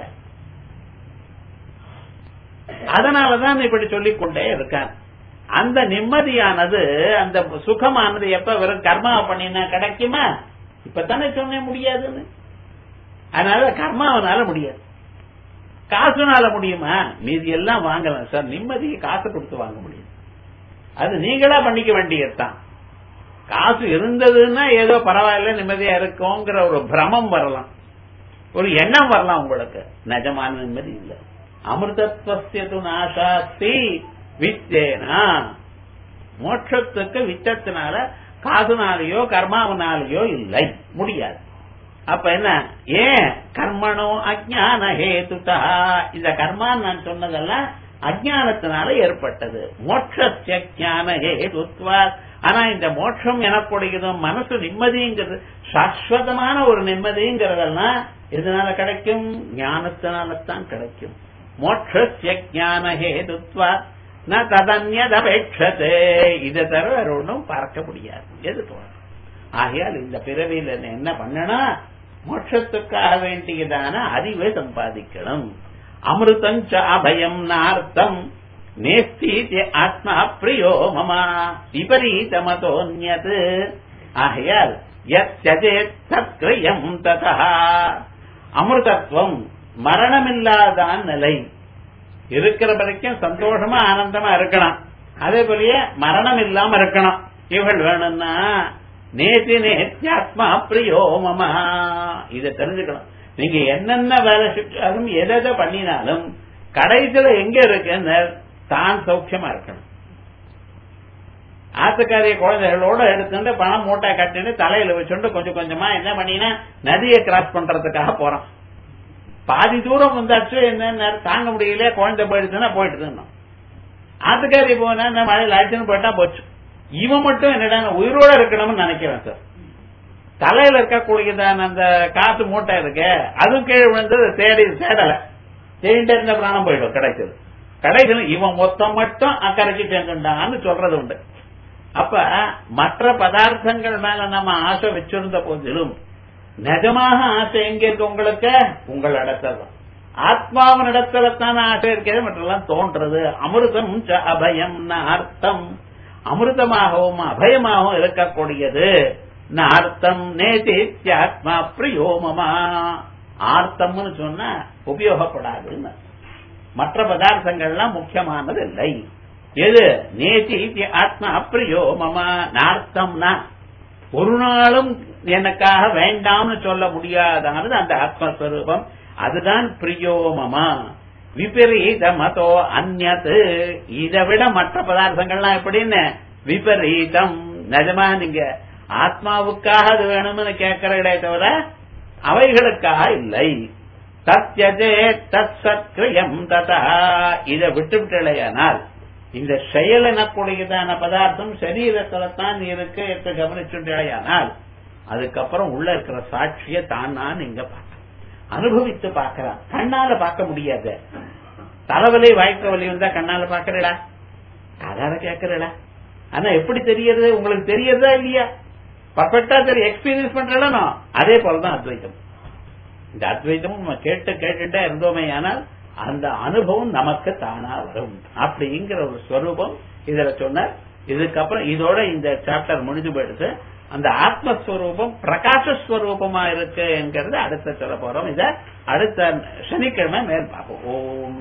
அதனாலதான் இப்படி சொல்லிக் கொண்டே இருக்கான். அந்த நிம்மதியானது, அந்த சுகமானது எப்ப வெறும் கர்மாவை பண்ணினா கிடைக்குமா? இப்பதானே சொன்ன முடியாதுன்னு. அதனால கர்மாவனால முடியாது. காசுனால முடியுமா? மீதி எல்லாம் வாங்கலாம் சார், நிம்மதியை காசு கொடுத்து வாங்க முடியும். அது நீங்களா பண்ணிக்க வேண்டியதுதான். காசு இருந்ததுன்னா ஏதோ பரவாயில்ல நிம்மதியா இருக்குங்கிற ஒரு பிரமம் வரலாம், ஒரு எண்ணம் வரலாம் உங்களுக்கு. நிஜமான நிம்மதி இல்லை. அமிர்தத்வஸ்யது நாசாஸ்தி வித்தேனா. மோட்சத்துக்கு வித்தத்தினால, காசுனாலேயோ கர்மாவனாலேயோ இல்லை, முடியாது. அப்ப என்ன? ஏன்? கர்மணோ அஜ்ஞான ஹேதுதா. இந்த கர்மா நான் சொன்னதெல்லாம் அஜ்ஞானத்தினால ஏற்பட்டது. மோட்சஸ்ய ஞான ஹேதுத்வா. ஆனா இந்த மோட்சம் எனக்கூடியதும் மனசு நிம்மதிங்கிறது, சாஸ்வதமான ஒரு நிம்மதிங்கிறதெல்லாம் எதனால கிடைக்கும்? ஞானத்தினால்தான் கிடைக்கும். மோட்சஸ்ய ஞான ஹேதுத்வா ந ததன்யதபேட்சதே. இதை தவிர வேற ஒன்றும் பார்க்க முடியாது. எதுக்கு? ஆகையால் இந்த பிறவியில் என்ன பண்ணணும்? மோட்சத்துக்காக வேண்டியதான அறிவை சம்பாதிக்கணும். அமிர்தம் ச அபயம் நார்த்தம் நேஸ்தி ஆத்மா பிரியோ மமா விபரீதமதோன்யத். ஆகையால் யத்யஜேத் ததா. அமிர்தத்துவம் மரணமில்லாதான் நிலை. இருக்கிற வரைக்கும் சந்தோஷமா ஆனந்தமா இருக்கணும். அதே போலயே மரணம் இல்லாம இருக்கணும். இவள் வேணும்னா நேத்தி நேத்தியாத்மா பிரியோ மமா. இதை தெரிஞ்சுக்கணும். நீங்க என்னென்ன வேலை செஞ்சாலும் எதை பண்ணினாலும் கடைசியில எங்க இருக்குன்னு தான் சௌக்கியமா இருக்கணும். ஆத்துக்காரிய குழந்தைகளோட எடுத்துட்டு பணம் மூட்டை கட்டிட்டு தலையில வச்சுட்டு கொஞ்சம் கொஞ்சமா என்ன பண்ணினா நதியை கிராஸ் பண்றதுக்காக போறான். பாதி தூரம் வந்தாச்சு, என்ன தாங்க முடியல, குழந்தை போயிடுச்சுன்னா போயிட்டு இருந்தோம். ஆத்துக்காரி போனா மழையில் ஆச்சுன்னு போயிட்டா போச்சு. இவன் மட்டும் என்னடா உயிரோட இருக்கணும்னு நினைக்கிறேன் சார். தலையில இருக்கக்கூடியதான அந்த காத்து மூட்டை இருக்கு, அதுவும் கீழே விழுந்தது தேடி தேடல, தேடிட்டு இருந்த பிராணம் போயிடும். கிடைச்சது கிடைச்சது இவன் மொத்தம் மட்டும் அக்கறைக்கு சேர்ந்துட்டான்னு சொல்றது உண்டு. அப்ப மற்ற பதார்த்தங்கள் மேல நம்ம ஆசை வச்சிருந்த போதிலும் நிஜமாக ஆசை எங்க இருக்கு உங்களுக்கு? உங்கள் இடத்துல தான். ஆத்மாவின் இடத்துல தான் ஆசை இருக்கிறது, மற்றெல்லாம் தோன்றது. அமிர்தம் ச அபயம் அர்த்தம். அமிர்தமாகவும் அபயமாகவும் இருக்கக்கூடியது அர்த்தம். நேதித்யாத்மா பிரியோமமா. ஆர்த்தம்னு சொன்னா உபயோகப்படாதுன்னு. மற்ற பதார்த்தங்கள்லாம் முக்கியமானது இல்லை. எது? நேதி ஆத்மா பிரியோமமா. நார்த்தம்னா ஒரு நாளும் எனக்காக வேண்டாம்னு சொல்ல முடியாதானது அந்த ஆத்மஸ்வரூபம். அதுதான் பிரியோமமா. விபரீத மதோ அந்நது. இதை விட மற்ற பதார்த்தங்கள்லாம் எப்படின்னு விபரீதம். நிஜமா நீங்க ஆத்மாவுக்காக அது வேணும்னு கேட்கிறீங்களே தவிர அவைகளுக்காக இல்லை. தத்யஜே தத் சத்யம் ததா. இதை விட்டு விட்டலையானால் இந்த செயல் எனக்கூடியதான பதார்த்தம் சரீரத்துலத்தான் இருக்கு என்று கவனிச்சுடையானால் அதுக்கப்புறம் உள்ள இருக்கிற சாட்சிய தான் நான் இங்க பார்க்க. அனுபவித்து பார்க்கலாம். கண்ணால பார்க்க முடியாது. தலைவலி வாய்க்க வலி வந்தா கண்ணால பாக்குறடா, காதால கேட்கறடா. ஆனா எப்படி தெரியறது? உங்களுக்கு தெரியறதா இல்லையா? பர்ஃபெக்டா தெரியும், எக்ஸ்பீரியன்ஸ் பண்றேன்னா அதே போலதான் அத்வைத்தம். இந்த அத்வைத்தமும் நம்ம கேட்டு கேட்டுட்டே இருந்தோமே ஆனால் அந்த அனுபவம் நமக்கு தானா வரும். அப்படிங்கிற ஒரு ஸ்வரூபம் இதுல சொன்னார். இதுக்கப்புறம் இதோட இந்த சாப்டர் முடிஞ்சு போயிடுச்சு. அந்த ஆத்மஸ்வரூபம் பிரகாசஸ்வரூபமா இருக்கு என்கிறது அடுத்த சொல்ல போறோம். இத அடுத்த சனிக்கிழமை மேல் பார்ப்போம். ஓம்